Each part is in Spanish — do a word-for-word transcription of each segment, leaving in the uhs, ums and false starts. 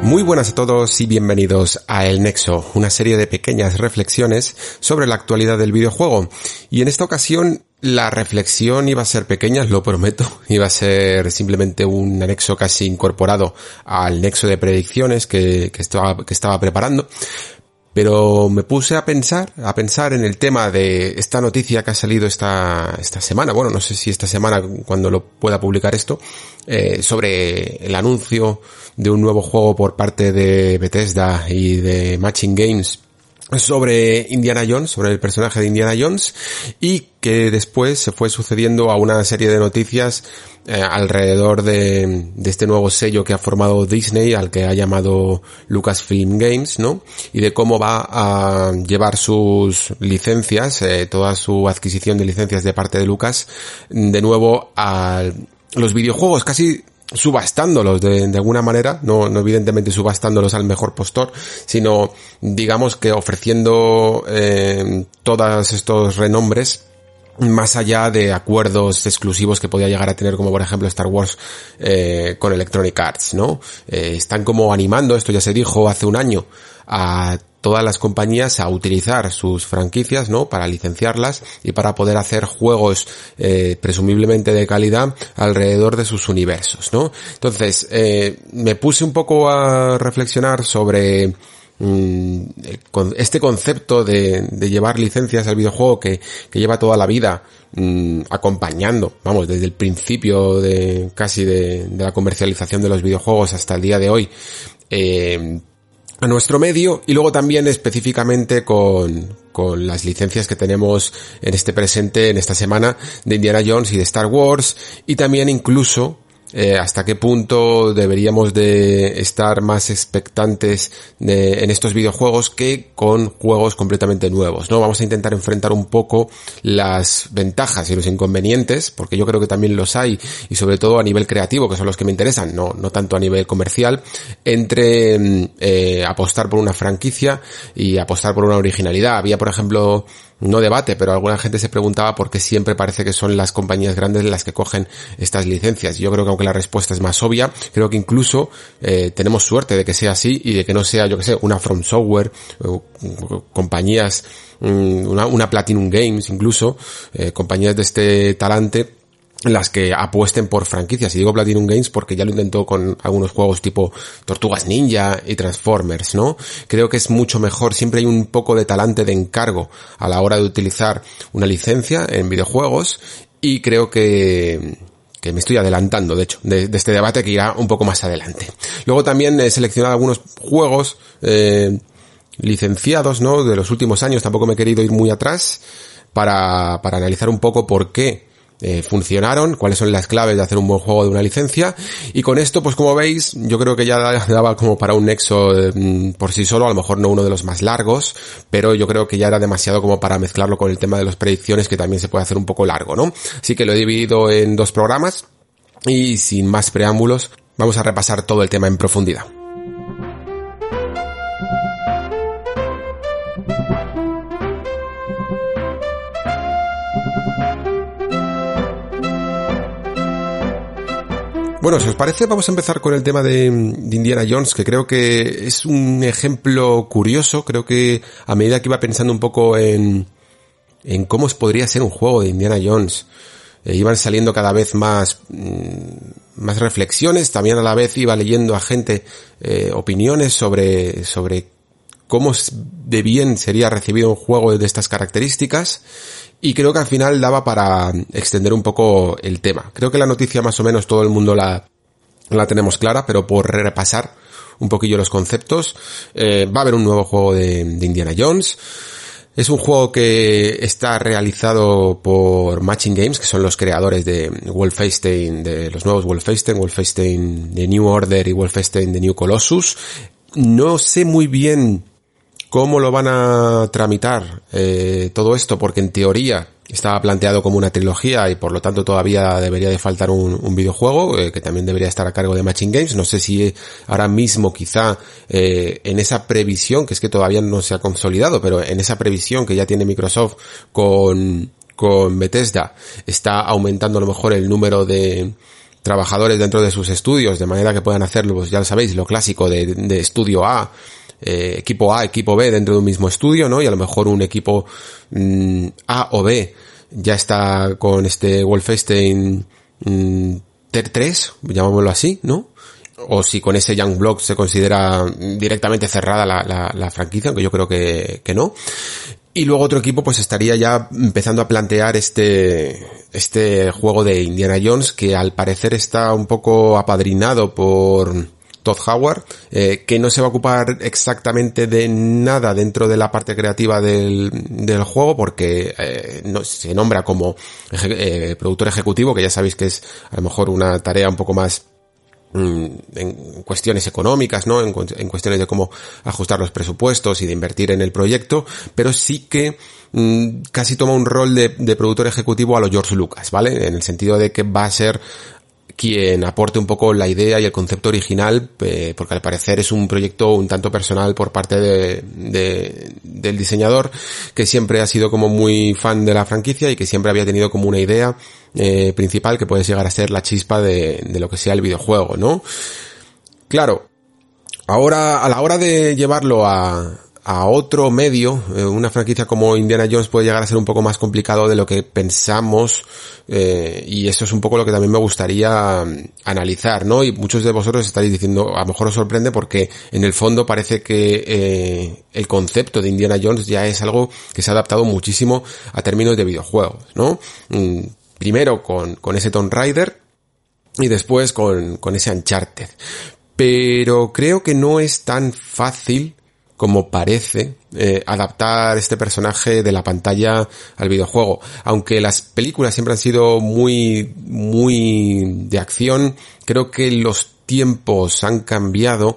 Muy buenas a todos y bienvenidos a El Nexo, una serie de pequeñas reflexiones sobre la actualidad del videojuego. Y en esta ocasión la reflexión iba a ser pequeña, lo prometo, iba a ser simplemente un anexo casi incorporado al nexo de predicciones que, que estaba, que estaba preparando. Pero me puse a pensar, a pensar en el tema de esta noticia que ha salido esta, esta semana, bueno, no sé si esta semana cuando lo pueda publicar esto, eh, sobre el anuncio de un nuevo juego por parte de Bethesda y de Machine Games sobre Indiana Jones, sobre el personaje de Indiana Jones, y que después se fue sucediendo a una serie de noticias eh, alrededor de, de este nuevo sello que ha formado Disney, al que ha llamado Lucasfilm Games, ¿no? Y de cómo va a llevar sus licencias, eh, toda su adquisición de licencias de parte de Lucas, de nuevo a los videojuegos, casi subastándolos de, de alguna manera, no, no evidentemente subastándolos al mejor postor, sino digamos que ofreciendo eh, todos estos renombres más allá de acuerdos exclusivos que podía llegar a tener, como por ejemplo Star Wars eh, con Electronic Arts, ¿no? Eh, están como animando, esto ya se dijo hace un año, a todas las compañías a utilizar sus franquicias, ¿no? Para licenciarlas y para poder hacer juegos eh, presumiblemente de calidad alrededor de sus universos, ¿no? Entonces, eh, me puse un poco a reflexionar sobre este concepto de, de llevar licencias al videojuego que, que lleva toda la vida mmm, acompañando, vamos, desde el principio de casi de, de la comercialización de los videojuegos hasta el día de hoy, eh, a nuestro medio, y luego también específicamente con, con las licencias que tenemos en este presente, en esta semana, de Indiana Jones y de Star Wars, y también incluso Eh, hasta qué punto deberíamos de estar más expectantes de, en estos videojuegos que con juegos completamente nuevos, ¿no? Vamos a intentar enfrentar un poco las ventajas y los inconvenientes, porque yo creo que también los hay, y sobre todo a nivel creativo, que son los que me interesan, no, no tanto a nivel comercial, entre eh, apostar por una franquicia y apostar por una originalidad. Había, por ejemplo, no debate, pero alguna gente se preguntaba por qué siempre parece que son las compañías grandes las que cogen estas licencias. Yo creo que aunque la respuesta es más obvia, creo que incluso eh, tenemos suerte de que sea así y de que no sea, yo que sé, una From Software, eh, compañías, una, una Platinum Games incluso, eh, compañías de este talante, las que apuesten por franquicias. Y digo Platinum Games porque ya lo intentó con algunos juegos tipo Tortugas Ninja y Transformers, ¿no? Creo que es mucho mejor, siempre hay un poco de talante de encargo a la hora de utilizar una licencia en videojuegos, y creo que que me estoy adelantando, de hecho, de, de este debate que irá un poco más adelante. Luego también he seleccionado algunos juegos eh, licenciados, ¿no? De los últimos años, tampoco me he querido ir muy atrás, para, para analizar un poco por qué Eh, funcionaron, cuáles son las claves de hacer un buen juego de una licencia. Y con esto, pues como veis, yo creo que ya daba como para un nexo eh, por sí solo, a lo mejor no uno de los más largos, pero yo creo que ya era demasiado como para mezclarlo con el tema de las predicciones, que también se puede hacer un poco largo, ¿no? Así que lo he dividido en dos programas, y sin más preámbulos, vamos a repasar todo el tema en profundidad. Bueno, si os parece, vamos a empezar con el tema de, de Indiana Jones, que creo que es un ejemplo curioso. Creo que a medida que iba pensando un poco en, en cómo podría ser un juego de Indiana Jones, eh, iban saliendo cada vez más, mmm, más reflexiones. También a la vez iba leyendo a gente eh, opiniones sobre, sobre cómo de bien sería recibido un juego de estas características. Y creo que al final daba para extender un poco el tema. Creo que la noticia más o menos todo el mundo la, la tenemos clara, pero por repasar un poquillo los conceptos, eh, va a haber un nuevo juego de, de Indiana Jones. Es un juego que está realizado por Machine Games, que son los creadores de Wolfenstein, de los nuevos Wolfenstein, Wolfenstein The New Order y Wolfenstein The New Colossus. No sé muy bien cómo lo van a tramitar eh, todo esto, porque en teoría estaba planteado como una trilogía y por lo tanto todavía debería de faltar un, un videojuego eh, que también debería estar a cargo de Machine Games. No sé si ahora mismo quizá eh, en esa previsión, que es que todavía no se ha consolidado, pero en esa previsión que ya tiene Microsoft con, con Bethesda, está aumentando a lo mejor el número de trabajadores dentro de sus estudios, de manera que puedan hacerlo, pues ya lo sabéis, lo clásico de, de estudio A, eh, equipo A, equipo B dentro de un mismo estudio, ¿no? Y a lo mejor un equipo mmm, A o B ya está con este Wolfenstein mmm, Tier tres, llamémoslo así, ¿no? O si con ese Youngblood se considera directamente cerrada la, la, la franquicia, aunque yo creo que, que no. Y luego otro equipo pues estaría ya empezando a plantear este este juego de Indiana Jones, que al parecer está un poco apadrinado por Todd Howard, eh, que no se va a ocupar exactamente de nada dentro de la parte creativa del, del juego, porque eh, no, se nombra como eh, productor ejecutivo, que ya sabéis que es a lo mejor una tarea un poco más en cuestiones económicas, ¿no? En, en cuestiones de cómo ajustar los presupuestos y de invertir en el proyecto, pero sí que mmm, casi toma un rol de, de productor ejecutivo a lo George Lucas, ¿vale? En el sentido de que va a ser quien aporte un poco la idea y el concepto original, eh, porque al parecer es un proyecto un tanto personal por parte de, de, del diseñador, que siempre ha sido como muy fan de la franquicia y que siempre había tenido como una idea eh, principal que puede llegar a ser la chispa de, de lo que sea el videojuego, ¿no? Claro, ahora a la hora de llevarlo a a otro medio, eh, una franquicia como Indiana Jones puede llegar a ser un poco más complicado de lo que pensamos, eh, y eso es un poco lo que también me gustaría um, analizar, ¿no? Y muchos de vosotros estaréis diciendo, a lo mejor os sorprende porque en el fondo parece que eh, el concepto de Indiana Jones ya es algo que se ha adaptado muchísimo a términos de videojuegos, ¿no? Mm, primero con, con ese Tomb Raider y después con, con ese Uncharted. Pero creo que no es tan fácil como parece eh, adaptar este personaje de la pantalla al videojuego. Aunque las películas siempre han sido muy, muy de acción, creo que los tiempos han cambiado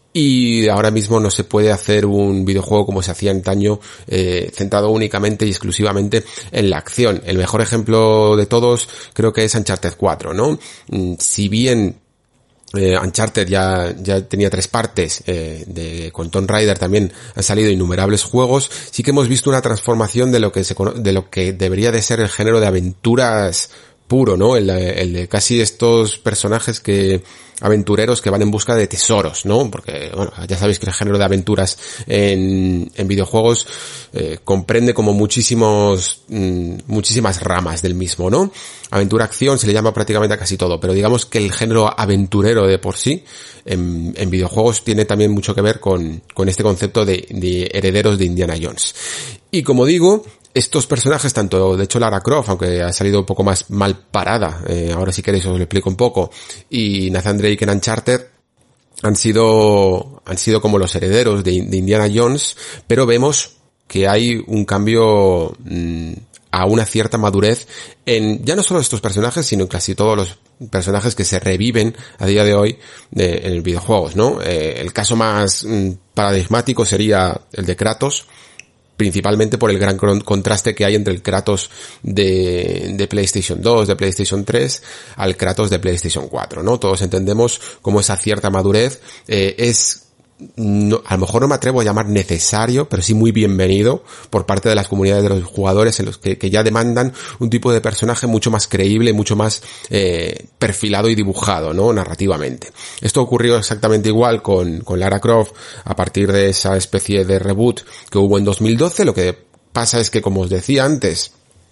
y ahora mismo no se puede hacer un videojuego como se hacía antaño, eh, centrado únicamente y exclusivamente en la acción. El mejor ejemplo de todos creo que es Uncharted cuatro, ¿no? Si bien Eh, Uncharted ya, ya tenía tres partes, eh, de, con Tomb Raider también han salido innumerables juegos, sí que hemos visto una transformación de lo que se, de lo que debería de ser el género de aventuras puro, ¿no? El, el de casi estos personajes que, aventureros que van en busca de tesoros, ¿no? Porque, bueno, ya sabéis que el género de aventuras en, en videojuegos eh, comprende como muchísimos, mmm, muchísimas ramas del mismo, ¿no? Aventura-acción se le llama prácticamente a casi todo, pero digamos que el género aventurero de por sí en, en videojuegos tiene también mucho que ver con, con este concepto de, de herederos de Indiana Jones. Y como digo, estos personajes, tanto de hecho Lara Croft, aunque ha salido un poco más mal parada, eh, ahora si queréis os lo explico un poco, y Nathan Drake en Uncharted, han sido, han sido como los herederos de, de Indiana Jones, pero vemos que hay un cambio mmm, a una cierta madurez en ya no solo estos personajes, sino en casi todos los personajes que se reviven a día de hoy de, en videojuegos, ¿no? Eh, el caso más mmm, paradigmático sería el de Kratos, principalmente por el gran contraste que hay entre el Kratos de, de PlayStation dos, de PlayStation tres, al Kratos de PlayStation cuatro, ¿no? Todos entendemos cómo esa cierta madurez eh, es, no, a lo mejor no me atrevo a llamar necesario, pero sí muy bienvenido por parte de las comunidades de los jugadores, en los que, que ya demandan un tipo de personaje mucho más creíble, mucho más eh, perfilado y dibujado, ¿no? Narrativamente. Esto ocurrió exactamente igual con, con Lara Croft a partir de esa especie de reboot que hubo en dos mil doce. Lo que pasa es que, como os decía antes,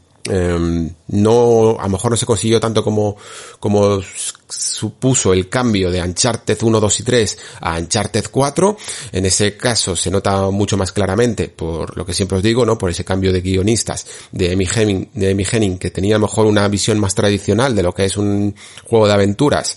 Um, no, a lo mejor no se consiguió tanto como, como supuso el cambio de Uncharted uno, dos y tres a Uncharted cuatro. En ese caso se nota mucho más claramente por lo que siempre os digo, ¿no? Por ese cambio de guionistas de Amy Henning, de Amy Henning, que tenía a lo mejor una visión más tradicional de lo que es un juego de aventuras,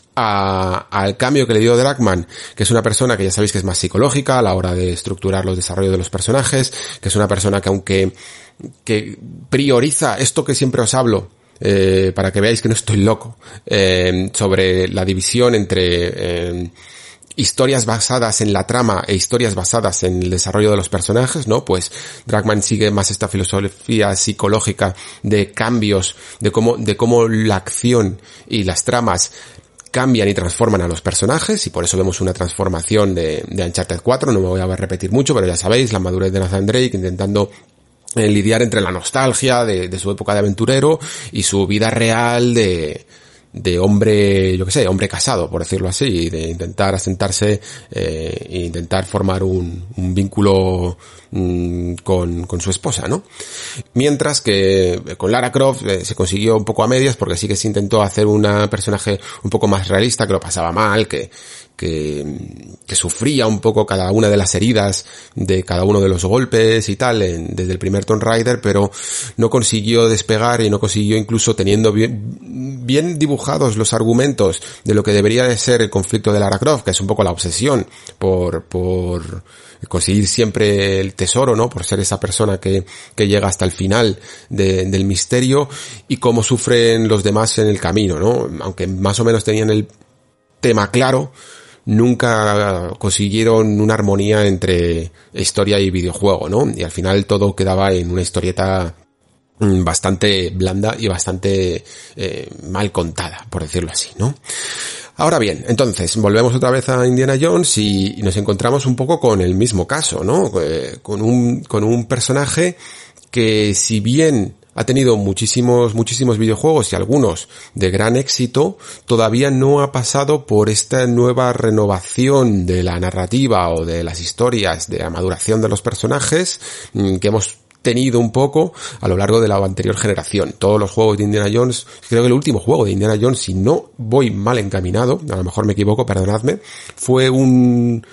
A, al cambio que le dio Druckmann, que es una persona que ya sabéis que es más psicológica a la hora de estructurar los desarrollos de los personajes, que es una persona que aunque que prioriza esto que siempre os hablo, eh, para que veáis que no estoy loco, eh, sobre la división entre eh, historias basadas en la trama e historias basadas en el desarrollo de los personajes, ¿no? Pues Druckmann sigue más esta filosofía psicológica de cambios, de cómo, de cómo la acción y las tramas cambian y transforman a los personajes, y por eso vemos una transformación de, de Uncharted cuatro, no me voy a repetir mucho, pero ya sabéis, la madurez de Nathan Drake intentando eh, lidiar entre la nostalgia de, de su época de aventurero y su vida real de, de hombre, yo qué sé, hombre casado, por decirlo así, de intentar asentarse eh, e intentar formar un, un vínculo mmm, con, con su esposa, ¿no? Mientras que con Lara Croft eh, se consiguió un poco a medias, porque sí que se intentó hacer una personaje un poco más realista, que lo pasaba mal, que que, que sufría un poco cada una de las heridas de cada uno de los golpes y tal en, desde el primer Tomb Raider, pero no consiguió despegar y no consiguió, incluso teniendo bien, bien dibujados los argumentos de lo que debería de ser el conflicto de Lara Croft, que es un poco la obsesión por, por conseguir siempre el tesoro, ¿no? Por ser esa persona que, que llega hasta el final de, del misterio, y cómo sufren los demás en el camino, ¿no? Aunque más o menos tenían el tema claro, nunca consiguieron una armonía entre historia y videojuego, ¿no? Y al final todo quedaba en una historieta bastante blanda y bastante eh, mal contada, por decirlo así, ¿no? Ahora bien, entonces, volvemos otra vez a Indiana Jones y, y nos encontramos un poco con el mismo caso, ¿no? Eh, con un, con un personaje que, si bien ha tenido muchísimos, muchísimos videojuegos y algunos de gran éxito, todavía no ha pasado por esta nueva renovación de la narrativa o de las historias, de la maduración de los personajes que hemos tenido un poco a lo largo de la anterior generación. Todos los juegos de Indiana Jones, creo que el último juego de Indiana Jones, si no voy mal encaminado, a lo mejor me equivoco, perdonadme, fue un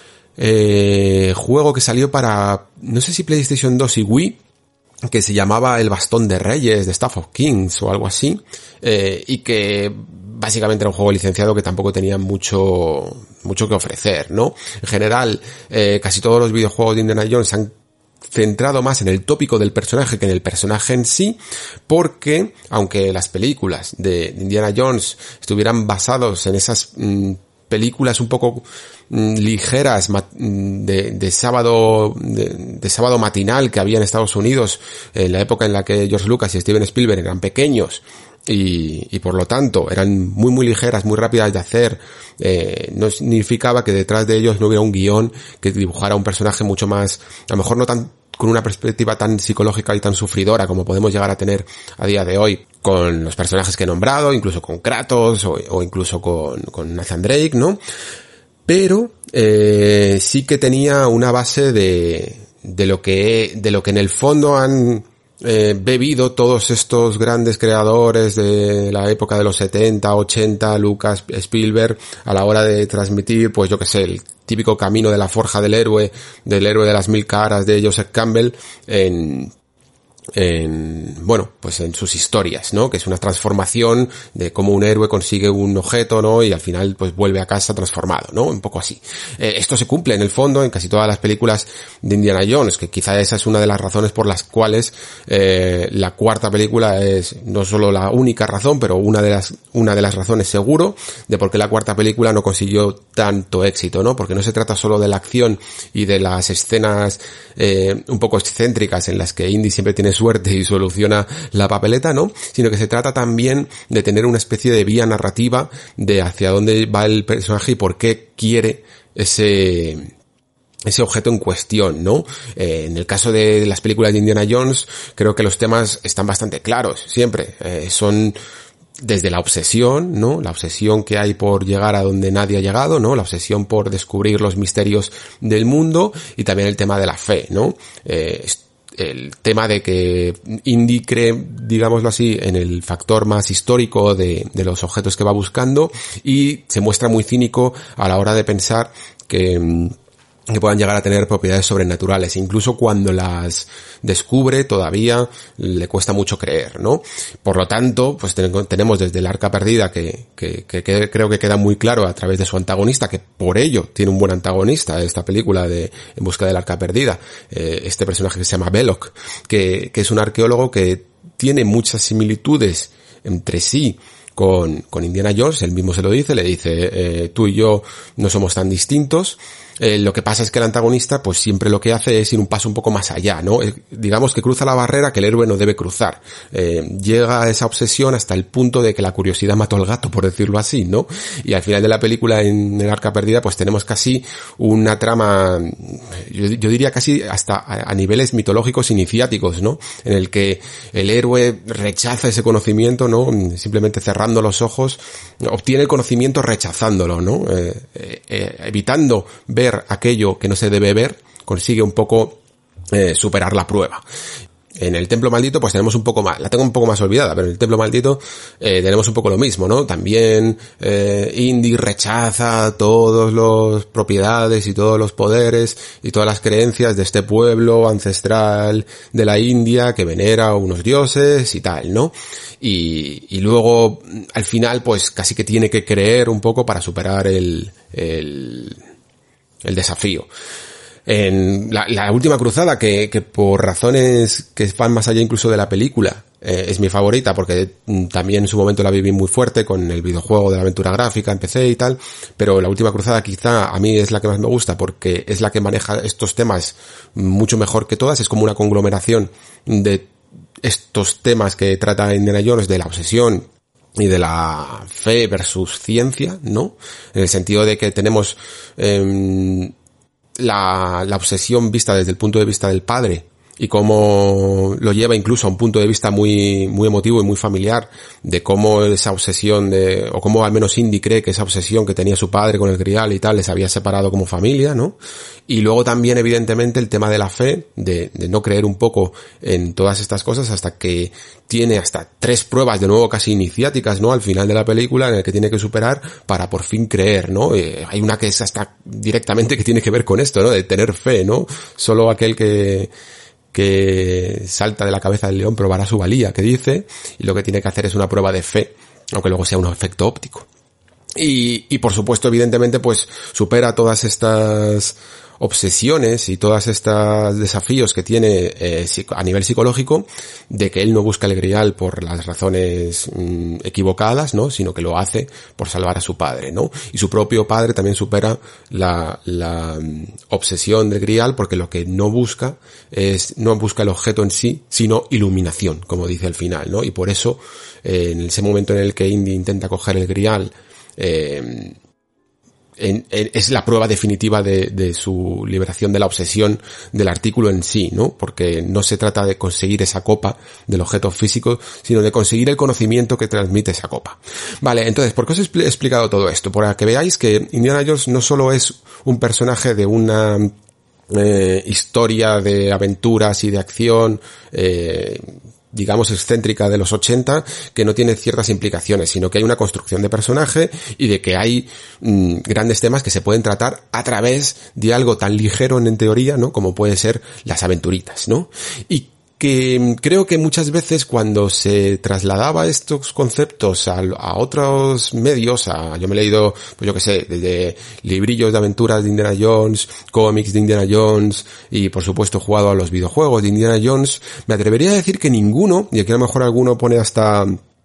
eh, juego que salió para, no sé si PlayStation dos y Wii, que se llamaba El Bastón de Reyes, de Staff of Kings o algo así, eh, y que básicamente era un juego licenciado que tampoco tenía mucho mucho que ofrecer, ¿no? En general, eh, casi todos los videojuegos de Indiana Jones se han centrado más en el tópico del personaje que en el personaje en sí, porque aunque las películas de Indiana Jones estuvieran basados en esas mmm, películas un poco mmm, ligeras de, de sábado de, de sábado matinal que había en Estados Unidos en la época en la que George Lucas y Steven Spielberg eran pequeños y, y por lo tanto eran muy muy ligeras, muy rápidas de hacer, eh, no significaba que detrás de ellos no hubiera un guión que dibujara un personaje mucho más, a lo mejor no tan con una perspectiva tan psicológica y tan sufridora como podemos llegar a tener a día de hoy con los personajes que he nombrado, incluso con Kratos o, o incluso con, con Nathan Drake, ¿no? Pero eh, sí que tenía una base de, de lo que de lo que en el fondo han eh, bebido todos estos grandes creadores de la época de los setenta, ochenta, Lucas, Spielberg, a la hora de transmitir, pues yo qué sé, el típico camino de la forja del héroe, del héroe de las mil caras de Joseph Campbell en, en, bueno, pues en sus historias, ¿no? Que es una transformación de cómo un héroe consigue un objeto, ¿no? Y al final pues vuelve a casa transformado, ¿no? Un poco así. Eh, esto se cumple en el fondo en casi todas las películas de Indiana Jones, que quizá esa es una de las razones por las cuales eh, la cuarta película es no solo la única razón, pero una de las una de las razones seguro de por qué la cuarta película no consiguió tanto éxito, ¿no? Porque no se trata solo de la acción y de las escenas eh, un poco excéntricas en las que Indy siempre tiene suerte y soluciona la papeleta, ¿no? Sino que se trata también de tener una especie de vía narrativa de hacia dónde va el personaje y por qué quiere ese ese objeto en cuestión, ¿no? Eh, en el caso de las películas de Indiana Jones, creo que los temas están bastante claros, siempre. Eh, son desde la obsesión, ¿no? La obsesión que hay por llegar a donde nadie ha llegado, ¿no? La obsesión por descubrir los misterios del mundo y también el tema de la fe, ¿no? Eh, el tema de que Indy cree, digámoslo así, en el factor más histórico de, de los objetos que va buscando y se muestra muy cínico a la hora de pensar que que puedan llegar a tener propiedades sobrenaturales. Incluso cuando las descubre todavía le cuesta mucho creer, ¿no? Por lo tanto, pues tenemos desde el Arca Perdida que, que, que, que creo que queda muy claro a través de su antagonista, que por ello tiene un buen antagonista esta película de En busca del Arca Perdida, eh, este personaje que se llama Belloc, que, que es un arqueólogo que tiene muchas similitudes entre sí con, con Indiana Jones. Él mismo se lo dice, le dice, eh, tú y yo no somos tan distintos. Eh, lo que pasa es que el antagonista pues siempre lo que hace es ir un paso un poco más allá, ¿no? Eh, digamos que cruza la barrera que el héroe no debe cruzar. Eh, llega a esa obsesión hasta el punto de que la curiosidad mató al gato, por decirlo así, ¿no? Y al final de la película, en El Arca Perdida, pues tenemos casi una trama, yo, yo diría casi hasta a, a niveles mitológicos iniciáticos, ¿no? En el que el héroe rechaza ese conocimiento, ¿no? Simplemente cerrando los ojos, obtiene el conocimiento rechazándolo, ¿no? Eh, eh, eh, evitando ver aquello que no se debe ver, consigue un poco eh, superar la prueba. En el Templo Maldito pues tenemos un poco más, la tengo un poco más olvidada, pero en el Templo Maldito eh, tenemos un poco lo mismo, ¿no? También eh, Indy rechaza todas las propiedades y todos los poderes y todas las creencias de este pueblo ancestral de la India que venera a unos dioses y tal, ¿no? Y, y luego al final pues casi que tiene que creer un poco para superar el, el el desafío. En la, la última cruzada, que, que por razones que van más allá incluso de la película, eh, es mi favorita porque también en su momento la viví muy fuerte con el videojuego de la aventura gráfica en P C y tal, pero la última cruzada quizá a mí es la que más me gusta porque es la que maneja estos temas mucho mejor que todas, es como una conglomeración de estos temas que trata Indiana Jones, de la obsesión y de la fe versus ciencia, ¿no? En el sentido de que tenemos eh, la, la obsesión vista desde el punto de vista del padre y cómo lo lleva incluso a un punto de vista muy muy emotivo y muy familiar de cómo esa obsesión de, o cómo al menos Indy cree que esa obsesión que tenía su padre con el grial y tal les había separado como familia, ¿no? Y luego también evidentemente el tema de la fe, de, de no creer un poco en todas estas cosas hasta que tiene hasta tres pruebas de nuevo casi iniciáticas, ¿no? Al final de la película en el que tiene que superar para por fin creer, ¿no? Eh, hay una que es hasta directamente que tiene que ver con esto, ¿no? De tener fe, ¿no? Solo aquel que que salta de la cabeza del león probará su valía, que dice, y lo que tiene que hacer es una prueba de fe, aunque luego sea un efecto óptico. Y, y por supuesto, evidentemente, pues supera todas estas obsesiones y todas estos desafíos que tiene eh, a nivel psicológico de que él no busca el grial por las razones mm, equivocadas, ¿no? Sino que lo hace por salvar a su padre, ¿no? Y su propio padre también supera la, la mm, obsesión del grial porque lo que no busca es, no busca el objeto en sí, sino iluminación, como dice al final, ¿no? Y por eso, eh, en ese momento en el que Indy intenta coger el grial, eh, En, en, es la prueba definitiva de, de su liberación de la obsesión del artículo en sí, ¿no? Porque no se trata de conseguir esa copa del objeto físico, sino de conseguir el conocimiento que transmite esa copa. Vale, entonces, ¿por qué os he explicado todo esto? Para que veáis que Indiana Jones no solo es un personaje de una eh, historia de aventuras y de acción, eh, digamos excéntrica de los ochenta, que no tiene ciertas implicaciones, sino que hay una construcción de personaje y de que hay mmm, grandes temas que se pueden tratar a través de algo tan ligero en teoría, ¿no? Como puede ser las aventuritas, ¿no? Y que creo que muchas veces cuando se trasladaba estos conceptos a, a otros medios, a, yo me he leído, pues yo que sé, desde librillos de aventuras de Indiana Jones, cómics de Indiana Jones y por supuesto he jugado a los videojuegos de Indiana Jones, me atrevería a decir que ninguno, y aquí a lo mejor alguno pone hasta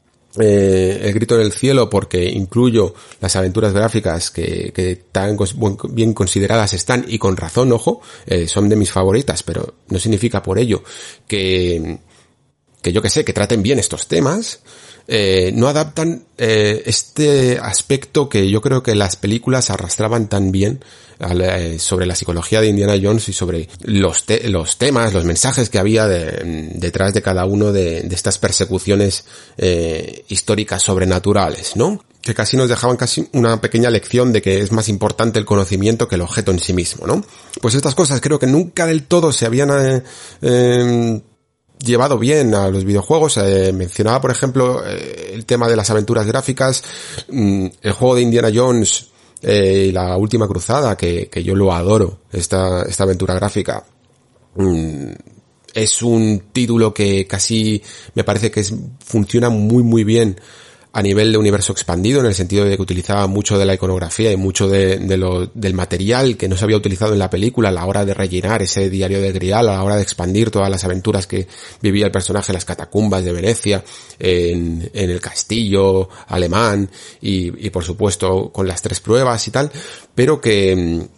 Eh, el grito en el cielo porque incluyo las aventuras gráficas que, que tan bien consideradas están y con razón, ojo, eh, son de mis favoritas, pero no significa por ello que, que yo que sé, que traten bien estos temas. Eh, no adaptan eh, este aspecto que yo creo que las películas arrastraban tan bien eh, sobre la psicología de Indiana Jones y sobre los te los temas, los mensajes que había de, detrás de cada uno de, de estas persecuciones eh, históricas sobrenaturales, ¿no? Que casi nos dejaban casi una pequeña lección de que es más importante el conocimiento que el objeto en sí mismo, ¿no? Pues estas cosas creo que nunca del todo se habían eh, eh, llevado bien a los videojuegos. Eh, mencionaba, por ejemplo, eh, el tema de las aventuras gráficas, mm, el juego de Indiana Jones eh, y la última cruzada, que, que yo lo adoro, esta, esta aventura gráfica. Mm, es un título que casi me parece que es, funciona muy muy bien a nivel de universo expandido, en el sentido de que utilizaba mucho de la iconografía y mucho de, de lo, del material que no se había utilizado en la película a la hora de rellenar ese diario de Grial, a la hora de expandir todas las aventuras que vivía el personaje en las catacumbas de Venecia, en, en el castillo alemán y, y por supuesto con las tres pruebas y tal, pero que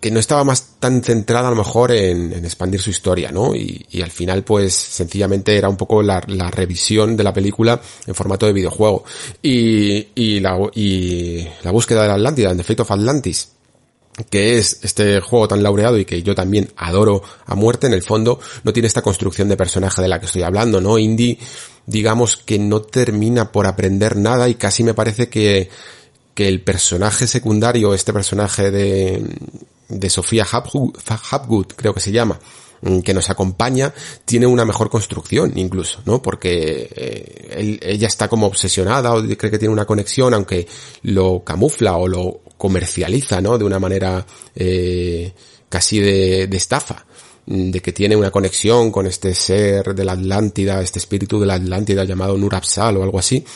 que no estaba más tan centrada a lo mejor en, en expandir su historia, ¿no? Y, y al final pues sencillamente era un poco la, la revisión de la película en formato de videojuego. Y, y, la, y la búsqueda de la Atlántida, The Fate of Atlantis, que es este juego tan laureado y que yo también adoro a muerte, en el fondo no tiene esta construcción de personaje de la que estoy hablando, ¿no? Indy, digamos que no termina por aprender nada y casi me parece que, que el personaje secundario, este personaje de, de Sofía Hapgood, creo que se llama, que nos acompaña, tiene una mejor construcción incluso, ¿no? Porque eh, él, ella está como obsesionada o cree que tiene una conexión, aunque lo camufla o lo comercializa, ¿no? De una manera eh, casi de, de estafa, de que tiene una conexión con este ser de la Atlántida, este espíritu de la Atlántida llamado Nur-Apsal o algo así.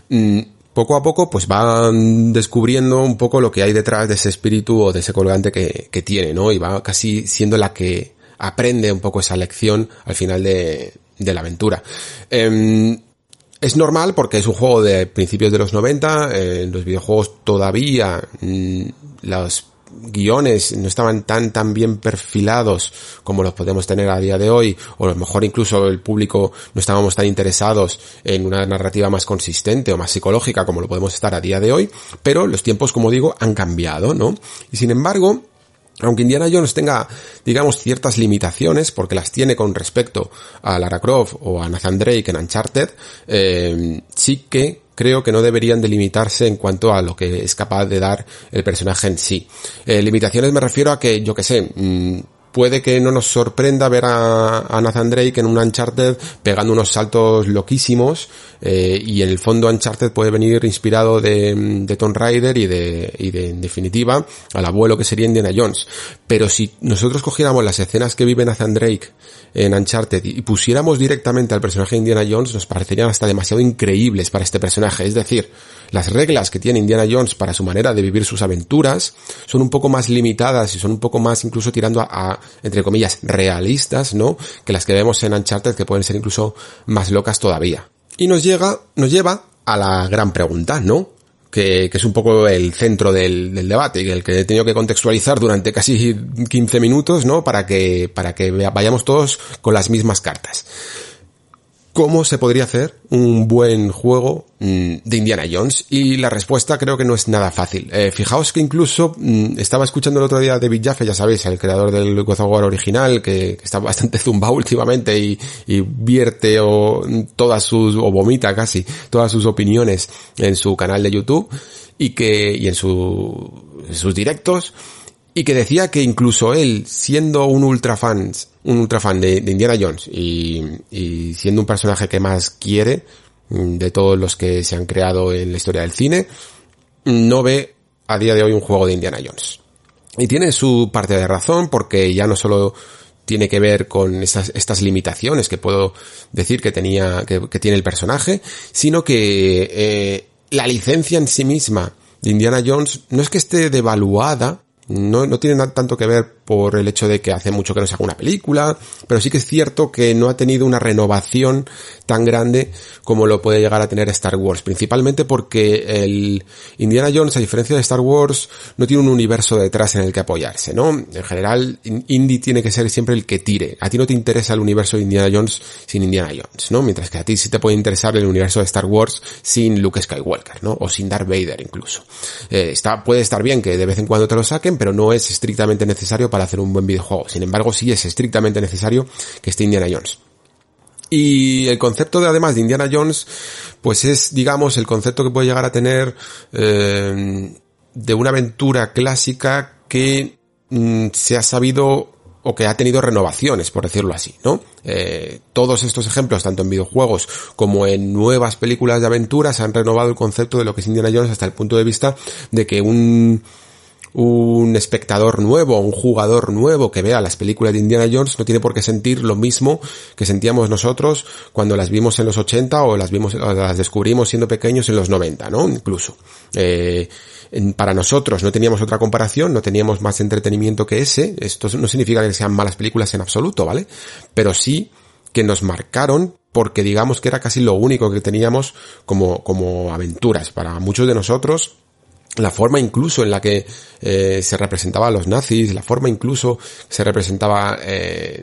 Poco a poco pues van descubriendo un poco lo que hay detrás de ese espíritu o de ese colgante que, que tiene, ¿no? Y va casi siendo la que aprende un poco esa lección al final de, de la aventura. Eh, es normal porque es un juego de principios de los noventa, eh, en los videojuegos todavía mmm, los guiones no estaban tan tan bien perfilados como los podemos tener a día de hoy, o a lo mejor incluso el público no estábamos tan interesados en una narrativa más consistente o más psicológica como lo podemos estar a día de hoy, pero los tiempos, como digo, han cambiado, ¿no? Y sin embargo, aunque Indiana Jones tenga, digamos, ciertas limitaciones, porque las tiene con respecto a Lara Croft o a Nathan Drake en Uncharted, eh, sí que creo que no deberían delimitarse en cuanto a lo que es capaz de dar el personaje en sí. Eh, limitaciones me refiero a que, yo que sé, mmm, puede que no nos sorprenda ver a, a Nathan Drake en un Uncharted pegando unos saltos loquísimos, eh, y en el fondo Uncharted puede venir inspirado de, de Tomb Raider y de, y de, en definitiva, al abuelo que sería Indiana Jones. Pero si nosotros cogiéramos las escenas que vive Nathan Drake en Uncharted y pusiéramos directamente al personaje de Indiana Jones, nos parecerían hasta demasiado increíbles para este personaje. Es decir, las reglas que tiene Indiana Jones para su manera de vivir sus aventuras son un poco más limitadas y son un poco más incluso tirando a, a entre comillas, realistas, ¿no? Que las que vemos en Uncharted, que pueden ser incluso más locas todavía. Y nos llega, nos lleva a la gran pregunta, ¿no? Que, que es un poco el centro del, del debate, y el que he tenido que contextualizar durante casi quince minutos, ¿no? Para que, para que vayamos todos con las mismas cartas. ¿Cómo se podría hacer un buen juego mmm, de Indiana Jones? Y la respuesta creo que no es nada fácil. Eh, fijaos que incluso mmm, estaba escuchando el otro día a David Jaffe, ya sabéis, el creador del God of War original, que, que está bastante zumbado últimamente y, y vierte o todas sus, o vomita casi, todas sus opiniones en su canal de YouTube y que, y en, su, en sus directos. Y que decía que incluso él, siendo un ultra fan, un ultra fan de, de Indiana Jones y, y siendo un personaje que más quiere de todos los que se han creado en la historia del cine, no ve a día de hoy un juego de Indiana Jones. Y tiene su parte de razón, porque ya no solo tiene que ver con estas, estas limitaciones que puedo decir que tenía, que, que tiene el personaje, sino que eh, la licencia en sí misma de Indiana Jones no es que esté devaluada. No, no tiene tanto que ver por el hecho de que hace mucho que no se haga una película, pero sí que es cierto que no ha tenido una renovación tan grande como lo puede llegar a tener Star Wars, principalmente porque el Indiana Jones, a diferencia de Star Wars, no tiene un universo detrás en el que apoyarse, ¿no? En general, Indy tiene que ser siempre el que tire. A ti no te interesa el universo de Indiana Jones sin Indiana Jones, ¿no? Mientras que a ti sí te puede interesar el universo de Star Wars sin Luke Skywalker, ¿no? O sin Darth Vader incluso. Eh, está, puede estar bien que de vez en cuando te lo saquen, pero no es estrictamente necesario para hacer un buen videojuego. Sin embargo, sí es estrictamente necesario que esté Indiana Jones. Y el concepto de, además de Indiana Jones, pues es, digamos, el concepto que puede llegar a tener eh, de una aventura clásica que mm, se ha sabido o que ha tenido renovaciones, por decirlo así, ¿no? Eh, todos estos ejemplos, tanto en videojuegos como en nuevas películas de aventuras, han renovado el concepto de lo que es Indiana Jones hasta el punto de vista de que un un espectador nuevo, un jugador nuevo que vea las películas de Indiana Jones no tiene por qué sentir lo mismo que sentíamos nosotros cuando las vimos en los ochenta o las vimos, o las descubrimos siendo pequeños en los noventa, ¿no? Incluso. Eh, para nosotros no teníamos otra comparación, no teníamos más entretenimiento que ese. Esto no significa que sean malas películas en absoluto, ¿vale? Pero sí que nos marcaron porque digamos que era casi lo único que teníamos como, como aventuras. Para muchos de nosotros, la forma incluso en la que eh, se representaba a los nazis, la forma incluso se representaba eh,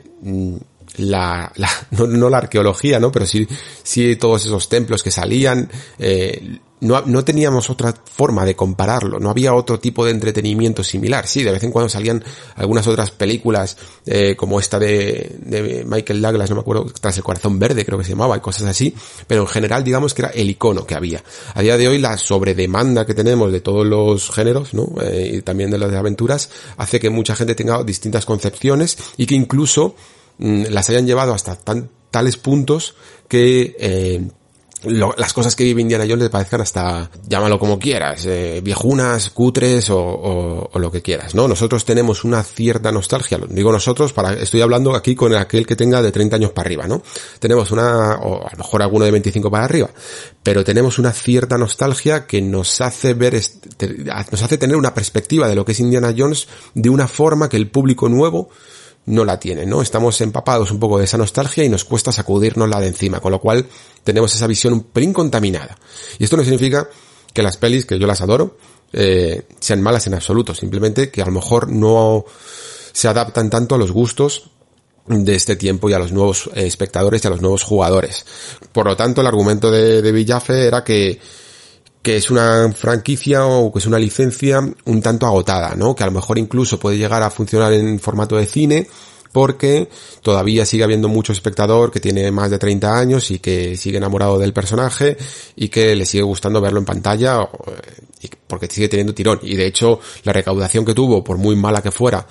la, la no, no la arqueología, ¿no? Pero sí, sí todos esos templos que salían, eh, no, no teníamos otra forma de compararlo, no había otro tipo de entretenimiento similar. Sí, de vez en cuando salían algunas otras películas, eh, como esta de, de Michael Douglas, no me acuerdo, Tras el corazón verde creo que se llamaba, y cosas así, pero en general digamos que era el icono que había. A día de hoy la sobredemanda que tenemos de todos los géneros, ¿no? Eh, y también de las de aventuras, hace que mucha gente tenga distintas concepciones y que incluso mmm, las hayan llevado hasta tan, tales puntos que eh, Lo, las cosas que vive Indiana Jones le parezcan hasta, llámalo como quieras, eh, viejunas, cutres o, o, o lo que quieras, ¿no? Nosotros tenemos una cierta nostalgia, lo digo nosotros, para, estoy hablando aquí con aquel que tenga de treinta años para arriba, ¿no? Tenemos una, o a lo mejor alguno de veinticinco para arriba, pero tenemos una cierta nostalgia que nos hace ver, este, nos hace tener una perspectiva de lo que es Indiana Jones de una forma que el público nuevo no la tiene, ¿no? Estamos empapados un poco de esa nostalgia y nos cuesta sacudirnosla de encima, con lo cual tenemos esa visión un pelín contaminada. Y esto no significa que las pelis, que yo las adoro, eh, sean malas en absoluto, simplemente que a lo mejor no se adaptan tanto a los gustos de este tiempo y a los nuevos eh, espectadores y a los nuevos jugadores. Por lo tanto, el argumento de, de Villafe era que que es una franquicia o que es una licencia un tanto agotada, ¿no? Que a lo mejor incluso puede llegar a funcionar en formato de cine porque todavía sigue habiendo mucho espectador que tiene más de treinta años y que sigue enamorado del personaje y que le sigue gustando verlo en pantalla porque sigue teniendo tirón. Y de hecho, la recaudación que tuvo, por muy mala que fuera,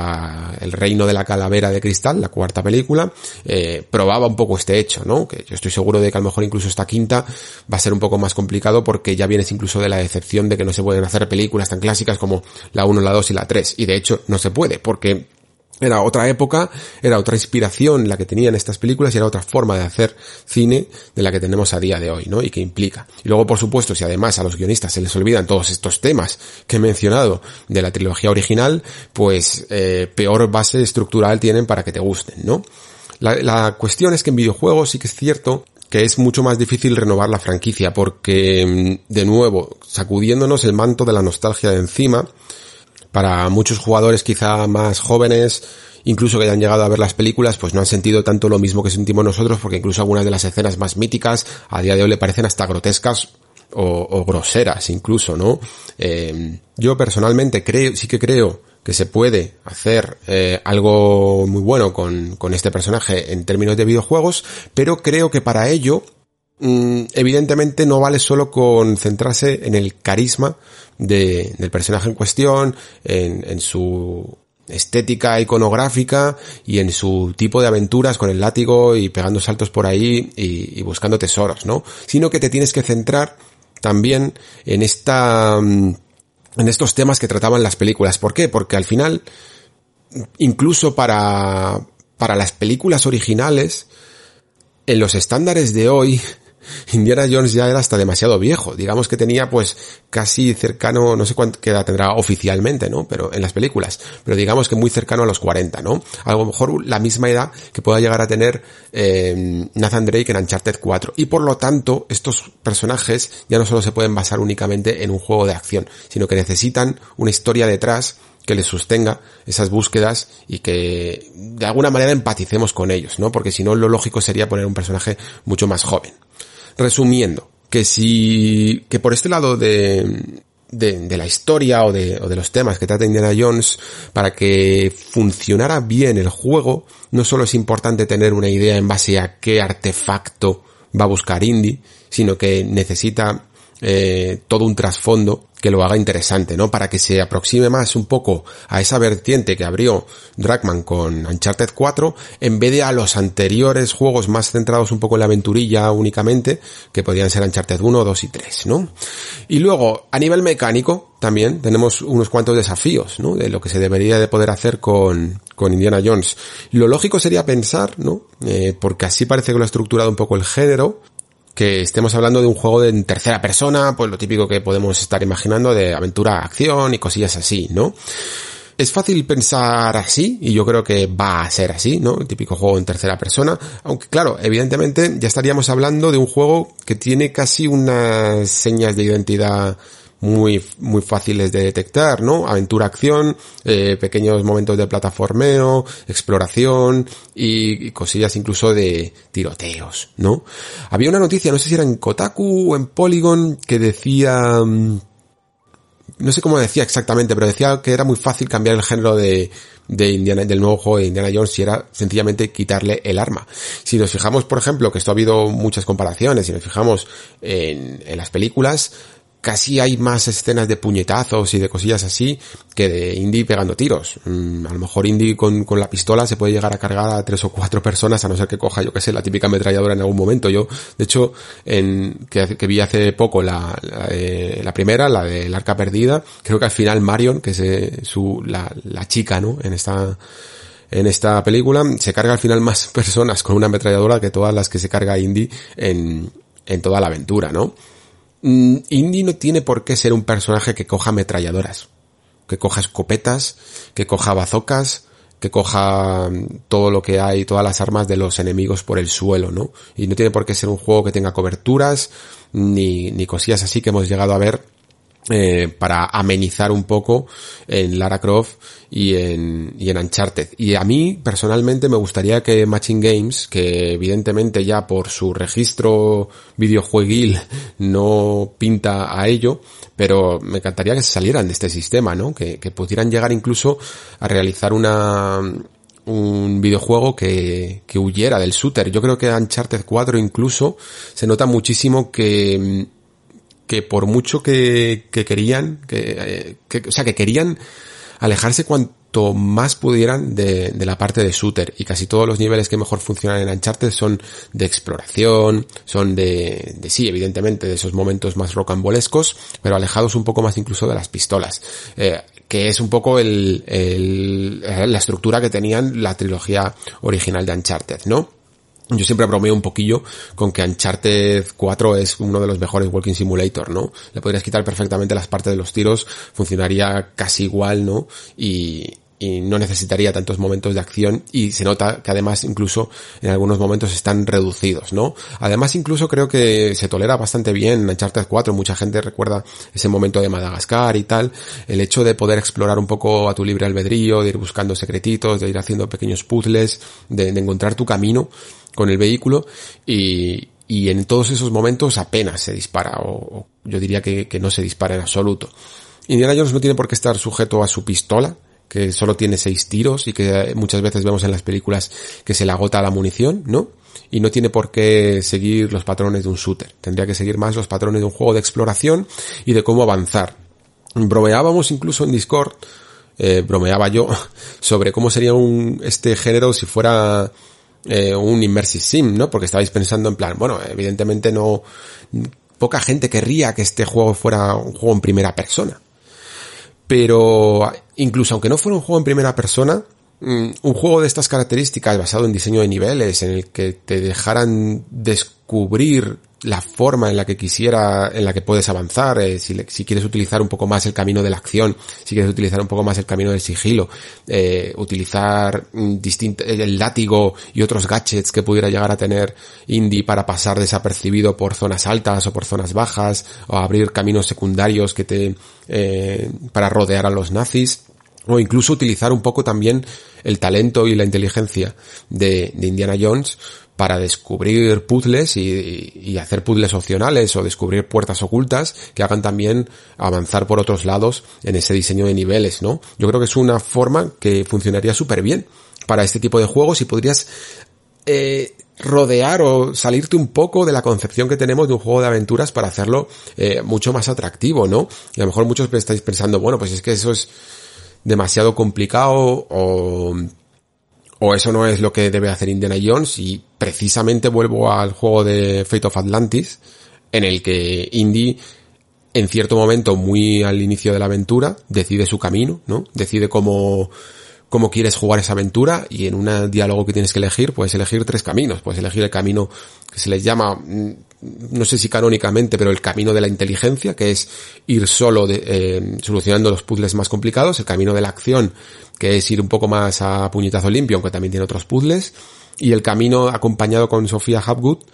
la, el reino de la calavera de cristal, la cuarta película, eh, probaba un poco este hecho, ¿no? Que yo estoy seguro de que a lo mejor incluso esta quinta va a ser un poco más complicado porque ya vienes incluso de la decepción de que no se pueden hacer películas tan clásicas como la uno, la dos y la tres. Y de hecho, no se puede porque era otra época, era otra inspiración la que tenían estas películas y era otra forma de hacer cine de la que tenemos a día de hoy, ¿no? Y que implica. Y luego, por supuesto, si además a los guionistas se les olvidan todos estos temas que he mencionado de la trilogía original, pues eh, peor base estructural tienen para que te gusten, ¿no? La, la cuestión es que en videojuegos sí que es cierto que es mucho más difícil renovar la franquicia porque, de nuevo, sacudiéndonos el manto de la nostalgia de encima, para muchos jugadores quizá más jóvenes, incluso que hayan llegado a ver las películas, pues no han sentido tanto lo mismo que sentimos nosotros, porque incluso algunas de las escenas más míticas a día de hoy le parecen hasta grotescas o, o groseras incluso, ¿no? Eh, yo personalmente creo, sí que creo que se puede hacer eh, algo muy bueno con, con este personaje en términos de videojuegos, pero creo que para ello evidentemente no vale solo con centrarse en el carisma de, del personaje en cuestión, en, en su estética iconográfica y en su tipo de aventuras con el látigo y pegando saltos por ahí y, y buscando tesoros, ¿no? Sino que te tienes que centrar también en esta, en estos temas que trataban las películas. ¿Por qué? Porque al final, incluso para, para las películas originales, en los estándares de hoy, Indiana Jones ya era hasta demasiado viejo. Digamos que tenía pues casi cercano, no sé cuánto edad tendrá oficialmente, ¿no? Pero en las películas, pero digamos que muy cercano a los cuarenta, ¿no? A lo mejor la misma edad que pueda llegar a tener eh, Nathan Drake en Uncharted cuatro. Y por lo tanto, estos personajes ya no solo se pueden basar únicamente en un juego de acción, sino que necesitan una historia detrás que les sostenga esas búsquedas y que de alguna manera empaticemos con ellos, ¿no? Porque si no, lo lógico sería poner un personaje mucho más joven. Resumiendo, que si, que por este lado de, de, de la historia o de, o de los temas que trata Indiana Jones, para que funcionara bien el juego, no solo es importante tener una idea en base a qué artefacto va a buscar Indy, sino que necesita eh, todo un trasfondo que lo haga interesante, ¿no? Para que se aproxime más un poco a esa vertiente que abrió Druckmann con Uncharted cuatro, en vez de a los anteriores juegos más centrados un poco en la aventurilla únicamente, que podrían ser Uncharted uno, dos y tres, ¿no? Y luego, a nivel mecánico, también tenemos unos cuantos desafíos, ¿no? De lo que se debería de poder hacer con, con Indiana Jones. Lo lógico sería pensar, ¿no? Eh, porque así parece que lo ha estructurado un poco el género, que estemos hablando de un juego de en tercera persona, pues lo típico que podemos estar imaginando de aventura, acción y cosillas así, ¿no? Es fácil pensar así, y yo creo que va a ser así, ¿no? El típico juego en tercera persona, aunque claro, evidentemente ya estaríamos hablando de un juego que tiene casi unas señas de identidad muy muy fáciles de detectar, ¿no? Aventura-acción, eh, pequeños momentos de plataformeo, exploración y, y cosillas incluso de tiroteos, ¿no? Había una noticia, no sé si era en Kotaku o en Polygon, que decía... no sé cómo decía exactamente, pero decía que era muy fácil cambiar el género de, de Indiana, del nuevo juego de Indiana Jones si era sencillamente quitarle el arma. Si nos fijamos, por ejemplo, que esto ha habido muchas comparaciones, si nos fijamos en, en las películas, casi hay más escenas de puñetazos y de cosillas así que de Indy pegando tiros. Mm, a lo mejor Indy con, con la pistola se puede llegar a cargar a tres o cuatro personas, a no ser que coja, yo que sé, la típica ametralladora en algún momento. Yo, de hecho, en que, que vi hace poco la, la, de, la primera, la del Arca Perdida, creo que al final Marion, que es eh, su, la, la chica, ¿no? En esta, en esta película, se carga al final más personas con una ametralladora que todas las que se carga Indy en, en toda la aventura, ¿no? Indy no tiene por qué ser un personaje que coja ametralladoras, que coja escopetas, que coja bazocas, que coja todo lo que hay, todas las armas de los enemigos por el suelo, ¿no? Y no tiene por qué ser un juego que tenga coberturas, ni, ni cosillas así que hemos llegado a ver eh, para amenizar un poco en Lara Croft y en, y en Uncharted. Y a mí, personalmente, me gustaría que Machine Games, que evidentemente ya por su registro videojueguil no pinta a ello, pero me encantaría que se salieran de este sistema, ¿no? Que, que pudieran llegar incluso a realizar una... un videojuego que, que huyera del shooter. Yo creo que Uncharted cuatro incluso se nota muchísimo que que por mucho que, que querían, que, que, o sea, que querían alejarse cuanto más pudieran de, de la parte de shooter, y casi todos los niveles que mejor funcionan en Uncharted son de exploración, son de, de sí, evidentemente, de esos momentos más rocambolescos, pero alejados un poco más incluso de las pistolas, eh, que es un poco el, el, la estructura que tenían la trilogía original de Uncharted, ¿no? Yo siempre bromeo un poquillo con que Uncharted cuatro es uno de los mejores Walking Simulator, ¿no? Le podrías quitar perfectamente las partes de los tiros, funcionaría casi igual, ¿no? Y, y no necesitaría tantos momentos de acción, y se nota que además incluso en algunos momentos están reducidos, ¿no? Además incluso creo que se tolera bastante bien Uncharted cuatro, mucha gente recuerda ese momento de Madagascar y tal, el hecho de poder explorar un poco a tu libre albedrío, de ir buscando secretitos, de ir haciendo pequeños puzzles, de, de encontrar tu camino con el vehículo, y, y en todos esos momentos apenas se dispara, o, o yo diría que, que no se dispara en absoluto. Indiana Jones no tiene por qué estar sujeto a su pistola, que solo tiene seis tiros y que muchas veces vemos en las películas que se le agota la munición, ¿no? Y no tiene por qué seguir los patrones de un shooter. Tendría que seguir más los patrones de un juego de exploración y de cómo avanzar. Bromeábamos incluso en Discord, eh, bromeaba yo, sobre cómo sería un este género si fuera eh, un Immersive Sim, ¿no? Porque estabais pensando en plan, bueno, evidentemente no... poca gente querría que este juego fuera un juego en primera persona. Pero incluso aunque no fuera un juego en primera persona, un juego de estas características basado en diseño de niveles, en el que te dejaran descubrir la forma en la que quisiera, en la que puedes avanzar, eh, si, si quieres utilizar un poco más el camino de la acción, si quieres utilizar un poco más el camino del sigilo, eh, utilizar distinto, el látigo y otros gadgets que pudiera llegar a tener Indy para pasar desapercibido por zonas altas o por zonas bajas, o abrir caminos secundarios que te, eh, para rodear a los nazis, o incluso utilizar un poco también el talento y la inteligencia de, de Indiana Jones para descubrir puzzles y, y hacer puzzles opcionales, o descubrir puertas ocultas que hagan también avanzar por otros lados en ese diseño de niveles, ¿no? Yo creo que es una forma que funcionaría súper bien para este tipo de juegos, y podrías eh, rodear o salirte un poco de la concepción que tenemos de un juego de aventuras para hacerlo eh, mucho más atractivo, ¿no? Y a lo mejor muchos estáis pensando, bueno, pues es que eso es demasiado complicado, o... o eso no es lo que debe hacer Indiana Jones, y precisamente vuelvo al juego de Fate of Atlantis, en el que Indy, en cierto momento, muy al inicio de la aventura, decide su camino, ¿no? Decide cómo, cómo quieres jugar esa aventura, y en un diálogo que tienes que elegir, puedes elegir tres caminos. Puedes elegir el camino que se les llama, no sé si canónicamente, pero el camino de la inteligencia, que es ir solo de, eh, solucionando los puzzles más complicados; el camino de la acción, que es ir un poco más a puñetazo limpio, aunque también tiene otros puzzles; y el camino acompañado con Sophia Hapgood,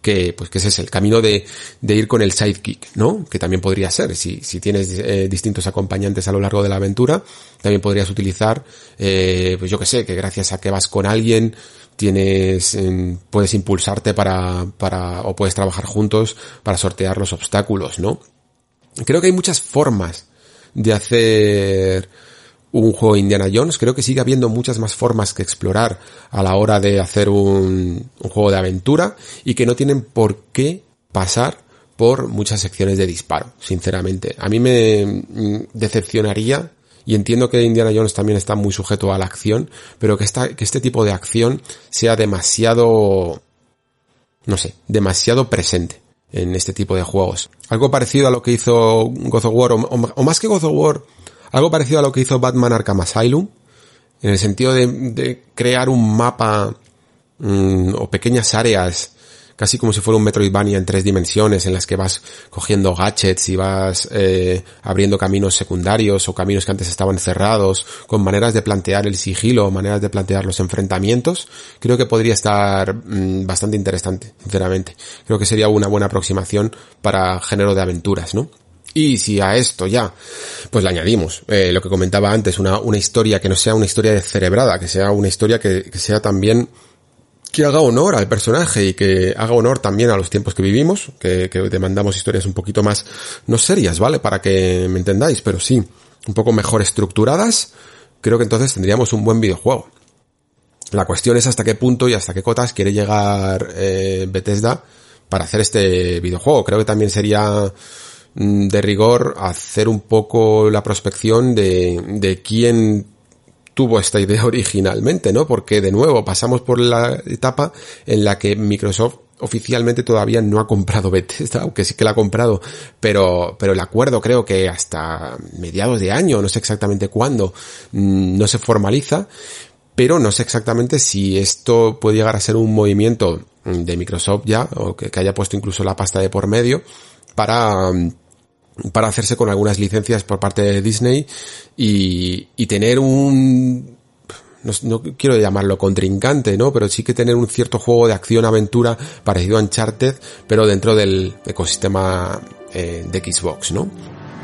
que pues que ese es el camino de, de ir con el sidekick, ¿no? Que también podría ser, si, si tienes eh, distintos acompañantes a lo largo de la aventura, también podrías utilizar, eh, pues yo que sé, que gracias a que vas con alguien, tienes, eh, puedes impulsarte para, para, o puedes trabajar juntos para sortear los obstáculos, ¿no? Creo que hay muchas formas de hacer un juego Indiana Jones. Creo que sigue habiendo muchas más formas que explorar a la hora de hacer un, un juego de aventura y que no tienen por qué pasar por muchas secciones de disparo, sinceramente. A mí me decepcionaría, y entiendo que Indiana Jones también está muy sujeto a la acción, pero que esta, que este tipo de acción sea demasiado, no sé, demasiado presente en este tipo de juegos. Algo parecido a lo que hizo God of War, o, o, o más que God of War, algo parecido a lo que hizo Batman Arkham Asylum, en el sentido de, de crear un mapa mmm, o pequeñas áreas, casi como si fuera un Metroidvania en tres dimensiones, en las que vas cogiendo gadgets y vas eh, abriendo caminos secundarios o caminos que antes estaban cerrados, con maneras de plantear el sigilo, maneras de plantear los enfrentamientos. Creo que podría estar mmm, bastante interesante, sinceramente. Creo que sería una buena aproximación para género de aventuras, ¿no? Y si a esto ya, pues le añadimos eh, lo que comentaba antes, una, una historia que no sea una historia descerebrada, que sea una historia que, que sea también, que haga honor al personaje y que haga honor también a los tiempos que vivimos, que, que demandamos historias un poquito más, no serias, ¿vale? Para que me entendáis, pero sí, un poco mejor estructuradas, creo que entonces tendríamos un buen videojuego. La cuestión es hasta qué punto y hasta qué cotas quiere llegar eh, Bethesda para hacer este videojuego. Creo que también sería de rigor hacer un poco la prospección de, de quién tuvo esta idea originalmente, ¿no? Porque de nuevo pasamos por la etapa en la que Microsoft oficialmente todavía no ha comprado Bethesda, aunque sí que la ha comprado, pero, pero el acuerdo creo que hasta mediados de año, no sé exactamente cuándo, no se formaliza, pero no sé exactamente si esto puede llegar a ser un movimiento de Microsoft ya, o que, que haya puesto incluso la pasta de por medio, para para hacerse con algunas licencias por parte de Disney y, y tener un, no, no quiero llamarlo contrincante, ¿no? Pero sí que tener un cierto juego de acción-aventura parecido a Uncharted, pero dentro del ecosistema eh, de Xbox, ¿no?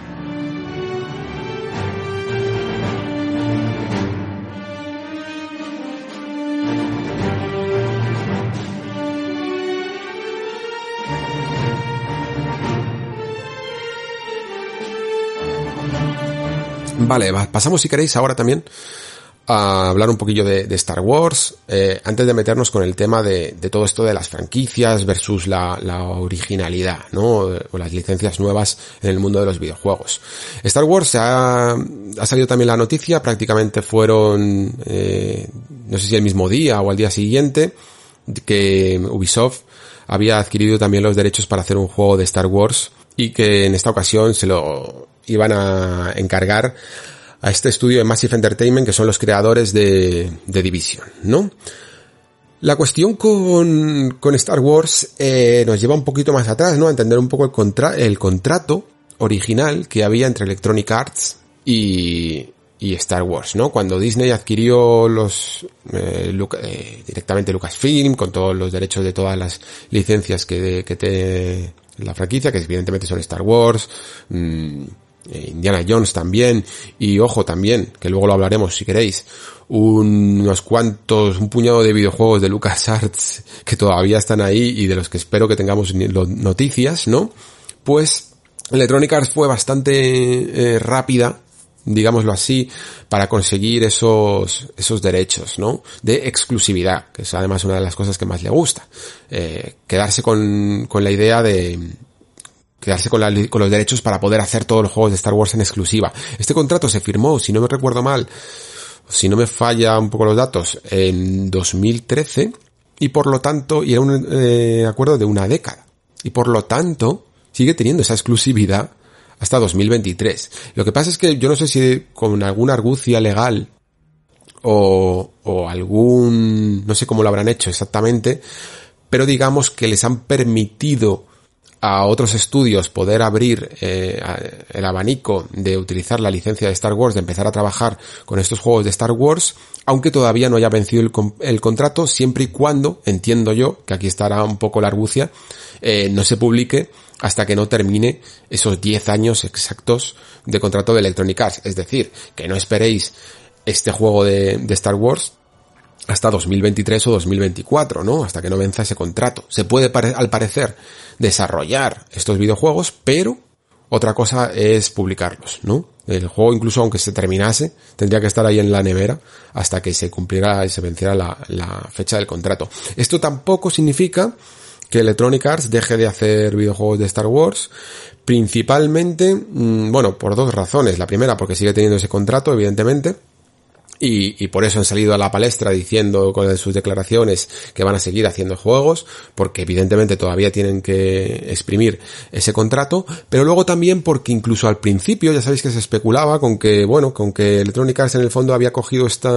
Vale, pasamos si queréis ahora también a hablar un poquillo de, de Star Wars, eh, antes de meternos con el tema de, de todo esto de las franquicias versus la, la originalidad, ¿no? O las licencias nuevas en el mundo de los videojuegos. Star Wars ha, ha salido también la noticia, prácticamente fueron, eh, no sé si el mismo día o al día siguiente, que Ubisoft había adquirido también los derechos para hacer un juego de Star Wars y que en esta ocasión se lo iban a encargar a este estudio de Massive Entertainment, que son los creadores de, de Division, ¿no? La cuestión con, con Star Wars eh, nos lleva un poquito más atrás, ¿no? A entender un poco el, contra, el contrato original que había entre Electronic Arts y, y Star Wars, ¿no? Cuando Disney adquirió los eh, Luca, eh, directamente Lucasfilm, con todos los derechos de todas las licencias que, de, que te la franquicia, que evidentemente son Star Wars, mmm, Indiana Jones también, y ojo también, que luego lo hablaremos si queréis, unos cuantos, un puñado de videojuegos de LucasArts que todavía están ahí y de los que espero que tengamos noticias, ¿no? Pues Electronic Arts fue bastante eh, rápida, digámoslo así, para conseguir esos esos derechos, ¿no? De exclusividad, que es además una de las cosas que más le gusta. Eh, quedarse con, con la idea de quedarse con, la, con los derechos para poder hacer todos los juegos de Star Wars en exclusiva. Este contrato se firmó, si no me recuerdo mal, si no me falla un poco los datos, en dos mil trece, y por lo tanto, y era un eh, acuerdo de una década, y por lo tanto, sigue teniendo esa exclusividad hasta dos mil veintitrés. Lo que pasa es que yo no sé si con alguna argucia legal o, o algún, no sé cómo lo habrán hecho exactamente, pero digamos que les han permitido a otros estudios poder abrir eh, el abanico de utilizar la licencia de Star Wars, de empezar a trabajar con estos juegos de Star Wars, aunque todavía no haya vencido el, el contrato, siempre y cuando, entiendo yo, que aquí estará un poco la argucia, eh, no se publique hasta que no termine esos diez años exactos de contrato de Electronic Arts. Es decir, que no esperéis este juego de, de Star Wars hasta dos mil veintitrés o dos mil veinticuatro, ¿no? Hasta que no venza ese contrato. Se puede, al parecer, desarrollar estos videojuegos, pero otra cosa es publicarlos, ¿no? El juego, incluso aunque se terminase, tendría que estar ahí en la nevera hasta que se cumpliera y se venciera la, la fecha del contrato. Esto tampoco significa que Electronic Arts deje de hacer videojuegos de Star Wars, principalmente, mmm, bueno, por dos razones. La primera, porque sigue teniendo ese contrato, evidentemente, Y, y por eso han salido a la palestra diciendo con sus declaraciones que van a seguir haciendo juegos, porque evidentemente todavía tienen que exprimir ese contrato, pero luego también porque incluso al principio ya sabéis que se especulaba con que, bueno, con que Electronic Arts en el fondo había cogido esta,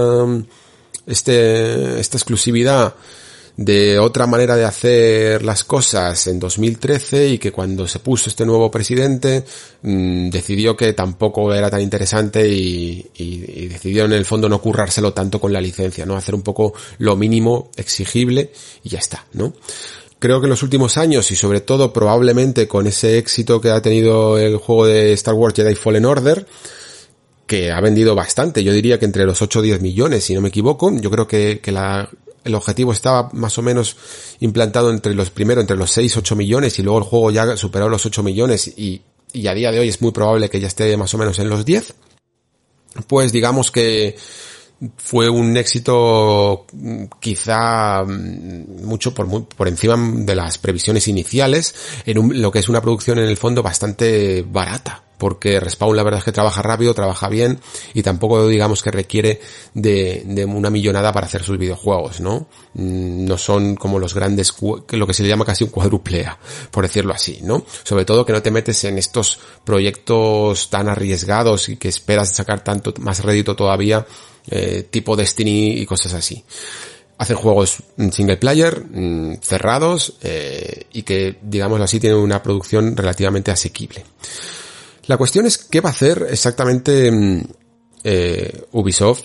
este, esta exclusividad de otra manera de hacer las cosas en dos mil trece, y que cuando se puso este nuevo presidente mmm, decidió que tampoco era tan interesante y, y, y decidió en el fondo no currárselo tanto con la licencia, ¿no? Hacer un poco lo mínimo exigible y ya está, ¿no? Creo que en los últimos años, y sobre todo probablemente con ese éxito que ha tenido el juego de Star Wars Jedi Fallen Order, que ha vendido bastante, yo diría que entre los ocho o diez millones, si no me equivoco, yo creo que, que la el objetivo estaba más o menos implantado entre los primero, entre los seis, ocho millones, y luego el juego ya superó los ocho millones y, y a día de hoy es muy probable que ya esté más o menos en los diez. Pues digamos que fue un éxito quizá mucho por, muy, por encima de las previsiones iniciales, en un, lo que es una producción en el fondo bastante barata, porque Respawn la verdad es que trabaja rápido, trabaja bien, y tampoco digamos que requiere de, de una millonada para hacer sus videojuegos, ¿no? No son como los grandes, lo que se le llama casi un cuádruple A, por decirlo así, ¿no? Sobre todo que no te metes en estos proyectos tan arriesgados y que esperas sacar tanto más rédito todavía, eh, tipo Destiny y cosas así. Hacen juegos single player, mmm, cerrados, eh, y que, digámoslo así, tienen una producción relativamente asequible. La cuestión es qué va a hacer exactamente eh, Ubisoft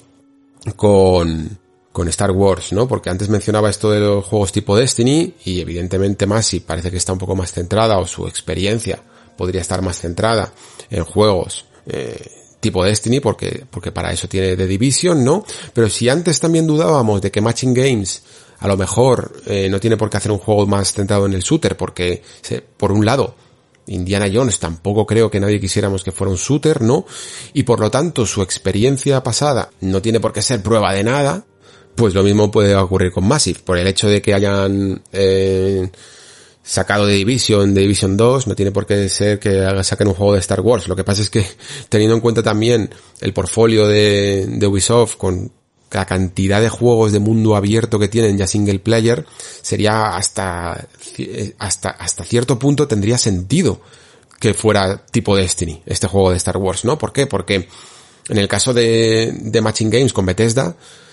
con, con Star Wars, ¿no? Porque antes mencionaba esto de los juegos tipo Destiny, y evidentemente Massive parece que está un poco más centrada, o su experiencia podría estar más centrada en juegos eh, tipo Destiny, porque, porque para eso tiene The Division, ¿no? Pero si antes también dudábamos de que Machine Games a lo mejor eh, no tiene por qué hacer un juego más centrado en el shooter, porque se, por un lado Indiana Jones tampoco creo que nadie quisiéramos que fuera un shooter, ¿no? Y por lo tanto su experiencia pasada no tiene por qué ser prueba de nada, pues lo mismo puede ocurrir con Massive, por el hecho de que hayan eh, sacado de Division, de Division dos, no tiene por qué ser que saquen un juego de Star Wars. Lo que pasa es que, teniendo en cuenta también el portfolio de, de Ubisoft, con la cantidad de juegos de mundo abierto que tienen ya single player, sería hasta hasta hasta cierto punto tendría sentido que fuera tipo Destiny este juego de Star Wars, ¿no? ¿Por qué? Porque en el caso de, de Machine Games con Bethesda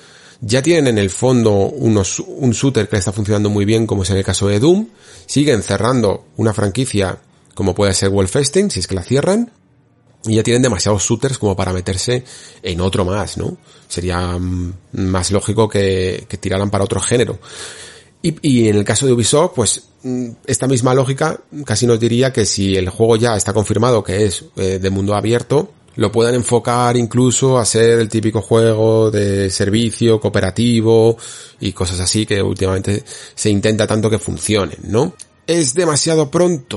ya tienen en el fondo unos, un shooter que está funcionando muy bien, como es en el caso de Doom. Siguen cerrando una franquicia como puede ser Wolfenstein, si es que la cierran, y ya tienen demasiados shooters como para meterse en otro más, ¿no? Sería más lógico que, que tiraran para otro género. Y, y en el caso de Ubisoft, pues esta misma lógica casi nos diría que si el juego ya está confirmado que es eh, de mundo abierto, lo puedan enfocar incluso a ser el típico juego de servicio, cooperativo y cosas así que últimamente se intenta tanto que funcionen, ¿no? Es demasiado pronto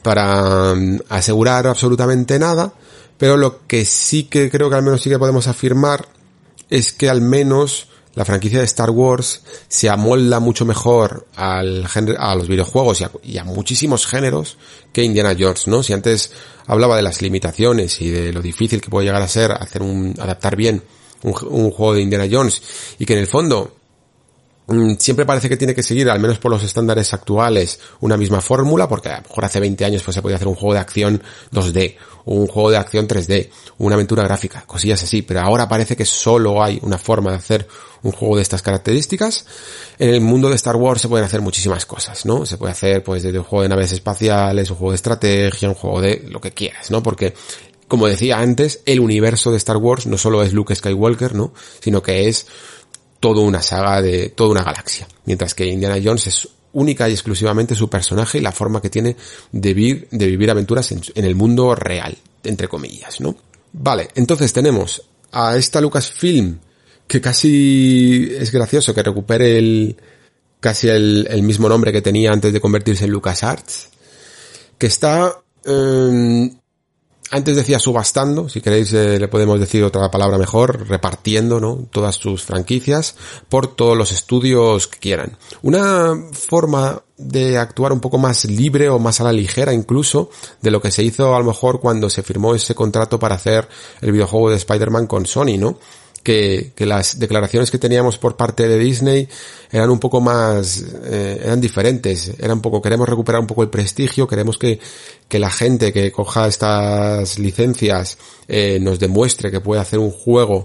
para um, asegurar absolutamente nada, pero lo que sí que creo que al menos sí que podemos afirmar es que al menos la franquicia de Star Wars se amolda mucho mejor al género, a los videojuegos y a, y a muchísimos géneros que Indiana Jones, ¿no? Si antes hablaba de las limitaciones y de lo difícil que puede llegar a ser hacer un, adaptar bien un, un juego de Indiana Jones, y que en el fondo siempre parece que tiene que seguir, al menos por los estándares actuales, una misma fórmula, porque a lo mejor hace veinte años pues se podía hacer un juego de acción dos D, un juego de acción tres D, una aventura gráfica, cosillas así, pero ahora parece que solo hay una forma de hacer un juego de estas características. En el mundo de Star Wars se pueden hacer muchísimas cosas, ¿no? Se puede hacer pues desde un juego de naves espaciales, un juego de estrategia, un juego de lo que quieras, ¿no? Porque, como decía antes, el universo de Star Wars no solo es Luke Skywalker, ¿no? Sino que es toda una saga de toda una galaxia, mientras que Indiana Jones es única y exclusivamente su personaje y la forma que tiene de vivir, de vivir aventuras en, en el mundo real, entre comillas, ¿no? Vale, entonces tenemos a esta Lucasfilm, que casi es gracioso que recupere el casi el, el mismo nombre que tenía antes de convertirse en LucasArts, que está eh, antes decía subastando, si queréis eh, le podemos decir otra palabra mejor, repartiendo, ¿no? Todas sus franquicias por todos los estudios que quieran. Una forma de actuar un poco más libre o más a la ligera incluso de lo que se hizo a lo mejor cuando se firmó ese contrato para hacer el videojuego de Spider-Man con Sony, ¿no? Que, que las declaraciones que teníamos por parte de Disney eran un poco más, eh, eran diferentes, eran un poco, queremos recuperar un poco el prestigio, queremos que, que la gente que coja estas licencias, eh, nos demuestre que puede hacer un juego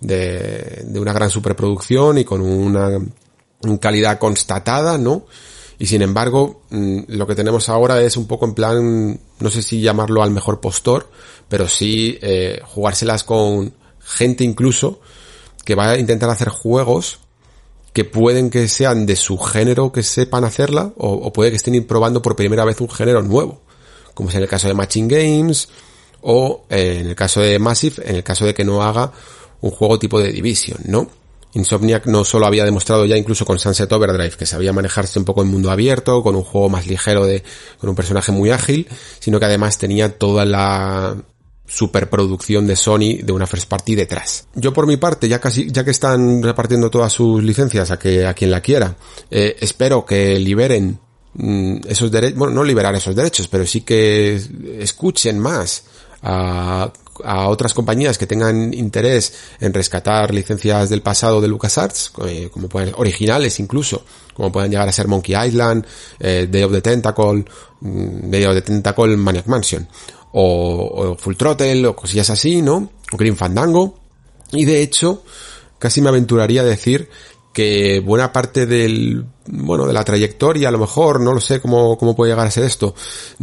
de, de una gran superproducción y con una calidad constatada, ¿no? Y sin embargo, lo que tenemos ahora es un poco en plan, no sé si llamarlo al mejor postor, pero sí, eh, jugárselas con gente incluso que va a intentar hacer juegos que pueden que sean de su género, que sepan hacerla, o, o puede que estén probando por primera vez un género nuevo, como es en el caso de Machine Games, o eh, en el caso de Massive, en el caso de que no haga un juego tipo de Division, ¿no? Insomniac no solo había demostrado ya incluso con Sunset Overdrive que sabía manejarse un poco en mundo abierto, con un juego más ligero de, con un personaje muy ágil, sino que además tenía toda la superproducción de Sony de una first party detrás. Yo por mi parte, ya casi, ya que están repartiendo todas sus licencias a que, a quien la quiera, eh, espero que liberen mmm, esos derechos, bueno, no liberar esos derechos, pero sí que escuchen más a, a otras compañías que tengan interés en rescatar licencias del pasado de LucasArts, eh, como pueden, originales incluso, como puedan llegar a ser Monkey Island, eh, Day of the Tentacle, mm, Day of the Tentacle Maniac Mansion, o, o Full Throttle, o cosillas así, ¿no? O Grim Fandango. Y de hecho, casi me aventuraría a decir que buena parte del, bueno, de la trayectoria, a lo mejor, no lo sé cómo, cómo puede llegar a ser esto,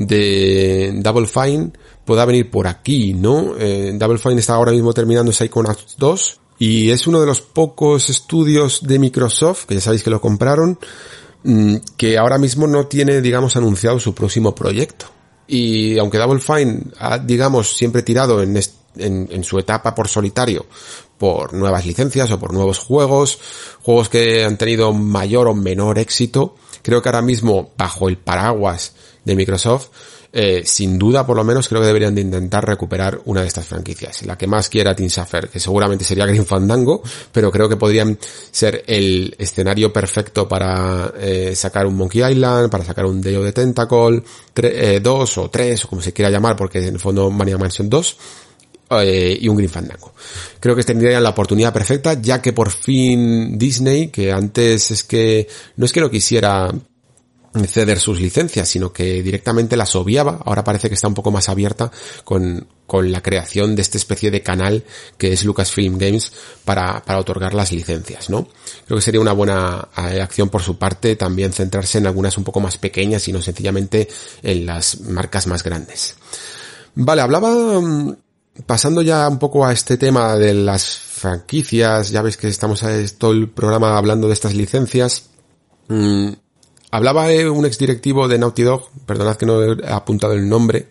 de Double Fine, pueda venir por aquí, ¿no? Eh, Double Fine está ahora mismo terminando Psychonauts dos, y es uno de los pocos estudios de Microsoft, que ya sabéis que lo compraron, mmm, que ahora mismo no tiene, digamos, anunciado su próximo proyecto. Y aunque Double Fine ha, digamos, siempre tirado en, en, en su etapa por solitario por nuevas licencias o por nuevos juegos, juegos que han tenido mayor o menor éxito, creo que ahora mismo, bajo el paraguas de Microsoft, eh, sin duda, por lo menos, creo que deberían de intentar recuperar una de estas franquicias. La que más quiera Tim Schafer, que seguramente sería Grim Fandango, pero creo que podrían ser el escenario perfecto para eh, sacar un Monkey Island, para sacar un Day of the Tentacle dos o tres, o como se quiera llamar, porque en el fondo Maniac Mansion dos, eh, y un Grim Fandango. Creo que tendrían la oportunidad perfecta, ya que por fin Disney, que antes es que, no es que no quisiera ceder sus licencias, sino que directamente las obviaba, ahora parece que está un poco más abierta con, con la creación de esta especie de canal que es Lucasfilm Games para, para otorgar las licencias, ¿no? Creo que sería una buena acción por su parte también centrarse en algunas un poco más pequeñas y no sencillamente en las marcas más grandes. Vale, hablaba, pasando ya un poco a este tema de las franquicias, ya veis que estamos a todo el programa hablando de estas licencias. mmm, Hablaba un exdirectivo de Naughty Dog, perdonad que no he apuntado el nombre,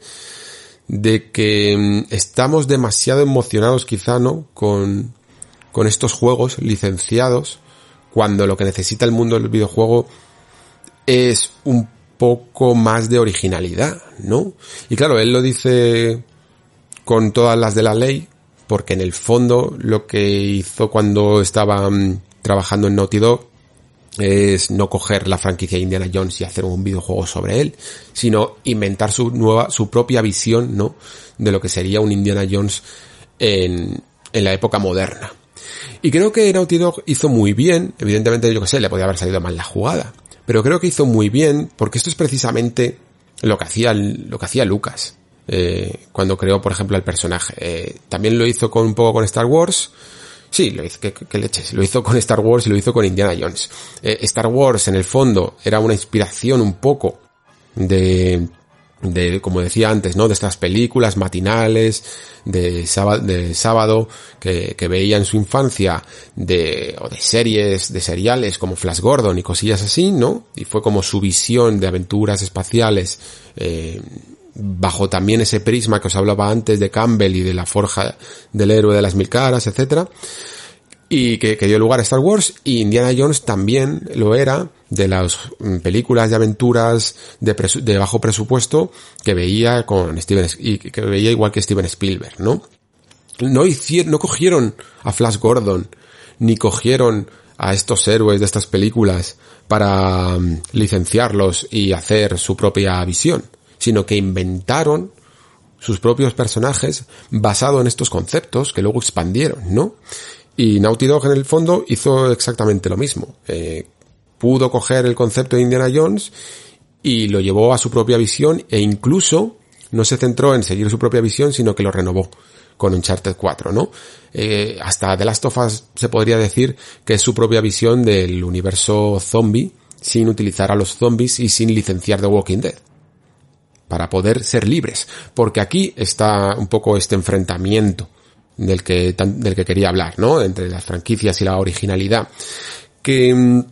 de que estamos demasiado emocionados quizá, ¿no? Con, con estos juegos licenciados, cuando lo que necesita el mundo del videojuego es un poco más de originalidad, ¿no? Y claro, él lo dice con todas las de la ley, porque en el fondo lo que hizo cuando estaba um, trabajando en Naughty Dog es no coger la franquicia de Indiana Jones y hacer un videojuego sobre él, sino inventar su nueva, su propia visión, ¿no? De lo que sería un Indiana Jones en, en la época moderna. Y creo que Naughty Dog hizo muy bien, evidentemente yo que sé, le podía haber salido mal la jugada, pero creo que hizo muy bien porque esto es precisamente lo que hacía, lo que hacía Lucas, eh, cuando creó, por ejemplo, el personaje. Eh, también lo hizo con un poco con Star Wars. Sí, lo hizo, que, que leches, lo hizo con Star Wars y lo hizo con Indiana Jones. Eh, Star Wars, en el fondo, era una inspiración un poco de, de, como decía antes, ¿no? De estas películas matinales, de sábado, de sábado que, que veía en su infancia, de, o de series, de seriales como Flash Gordon y cosillas así, ¿no? Y fue como su visión de aventuras espaciales, eh, bajo también ese prisma que os hablaba antes de Campbell y de la forja del héroe de las mil caras, etcétera, y que, que dio lugar a Star Wars. Y Indiana Jones también lo era, de las películas de aventuras de, presu- de bajo presupuesto que veía con Steven, y que veía igual que Steven Spielberg, ¿no? No hicieron, no cogieron a Flash Gordon, ni cogieron a estos héroes de estas películas para um, licenciarlos y hacer su propia visión, sino que inventaron sus propios personajes basado en estos conceptos que luego expandieron, ¿no? Y Naughty Dog en el fondo hizo exactamente lo mismo. Eh, pudo coger el concepto de Indiana Jones y lo llevó a su propia visión, e incluso no se centró en seguir su propia visión, sino que lo renovó con Uncharted cuatro, ¿no? Eh, hasta The Last of Us se podría decir que es su propia visión del universo zombie, sin utilizar a los zombies y sin licenciar The Walking Dead, para poder ser libres, porque aquí está un poco este enfrentamiento del que del que quería hablar, ¿no? Entre las franquicias y la originalidad. Que mmm,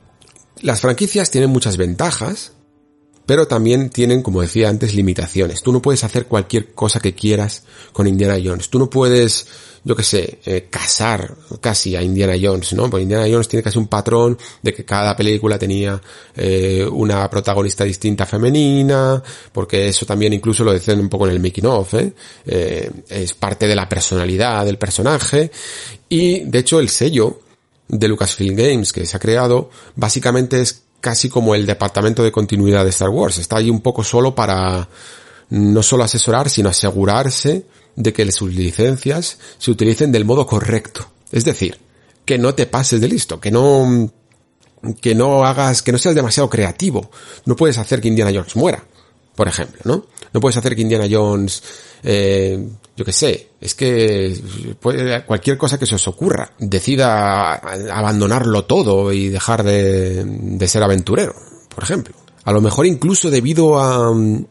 las franquicias tienen muchas ventajas, pero también tienen, como decía antes, limitaciones. Tú no puedes hacer cualquier cosa que quieras con Indiana Jones. Tú no puedes, yo qué sé, eh, casar casi a Indiana Jones, ¿no? Porque Indiana Jones tiene casi un patrón de que cada película tenía eh, una protagonista distinta femenina, porque eso también incluso lo dicen un poco en el making of, ¿eh? Eh, es parte de la personalidad del personaje. Y, de hecho, el sello de Lucasfilm Games que se ha creado, básicamente es casi como el departamento de continuidad de Star Wars. Está ahí un poco solo para no solo asesorar, sino asegurarse de que sus licencias se utilicen del modo correcto. Es decir, que no te pases de listo, que no, que no hagas, que no seas demasiado creativo. No puedes hacer que Indiana Jones muera, por ejemplo, ¿no? No puedes hacer que Indiana Jones, eh, yo qué sé, es que puede, cualquier cosa que se os ocurra, decida abandonarlo todo y dejar de, de ser aventurero, por ejemplo. A lo mejor incluso debido a,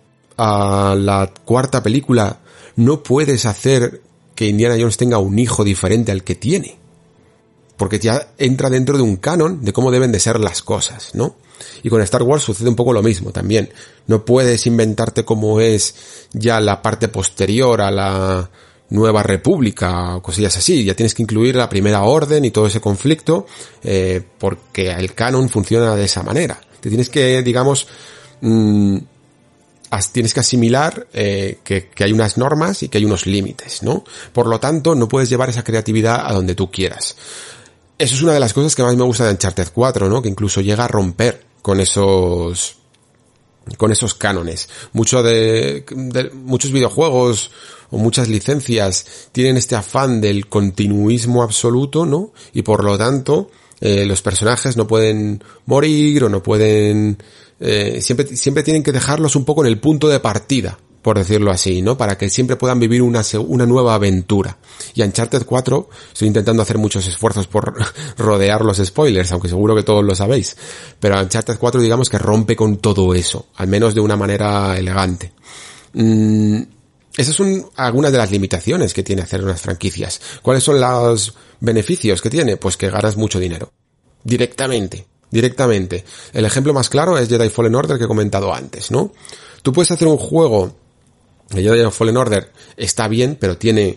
a la cuarta película no puedes hacer que Indiana Jones tenga un hijo diferente al que tiene, porque ya entra dentro de un canon de cómo deben de ser las cosas, ¿no? Y con Star Wars sucede un poco lo mismo también. No puedes inventarte cómo es ya la parte posterior a la Nueva República o cosillas así. Ya tienes que incluir la Primera Orden y todo ese conflicto, eh, porque el canon funciona de esa manera. Te tienes que, digamos, mmm, as, tienes que asimilar eh, que, que hay unas normas y que hay unos límites, ¿no? Por lo tanto, no puedes llevar esa creatividad a donde tú quieras. Eso es una de las cosas que más me gusta de Uncharted cuatro, ¿no? Que incluso llega a romper con esos con esos cánones. Mucho de, de muchos videojuegos o muchas licencias tienen este afán del continuismo absoluto, ¿no? Y por lo tanto, eh, los personajes no pueden morir o no pueden eh, siempre siempre tienen que dejarlos un poco en el punto de partida, por decirlo así, ¿no? Para que siempre puedan vivir una, una nueva aventura. Y Uncharted cuatro, estoy intentando hacer muchos esfuerzos por rodear los spoilers, aunque seguro que todos lo sabéis. Pero Uncharted cuatro, digamos que rompe con todo eso, al menos de una manera elegante. Mm, esas son algunas de las limitaciones que tiene hacer unas franquicias. ¿Cuáles son los beneficios que tiene? Pues que ganas mucho dinero. Directamente. Directamente. El ejemplo más claro es Jedi Fallen Order que he comentado antes, ¿no? Tú puedes hacer un juego. El Jedi Fallen Order está bien, pero tiene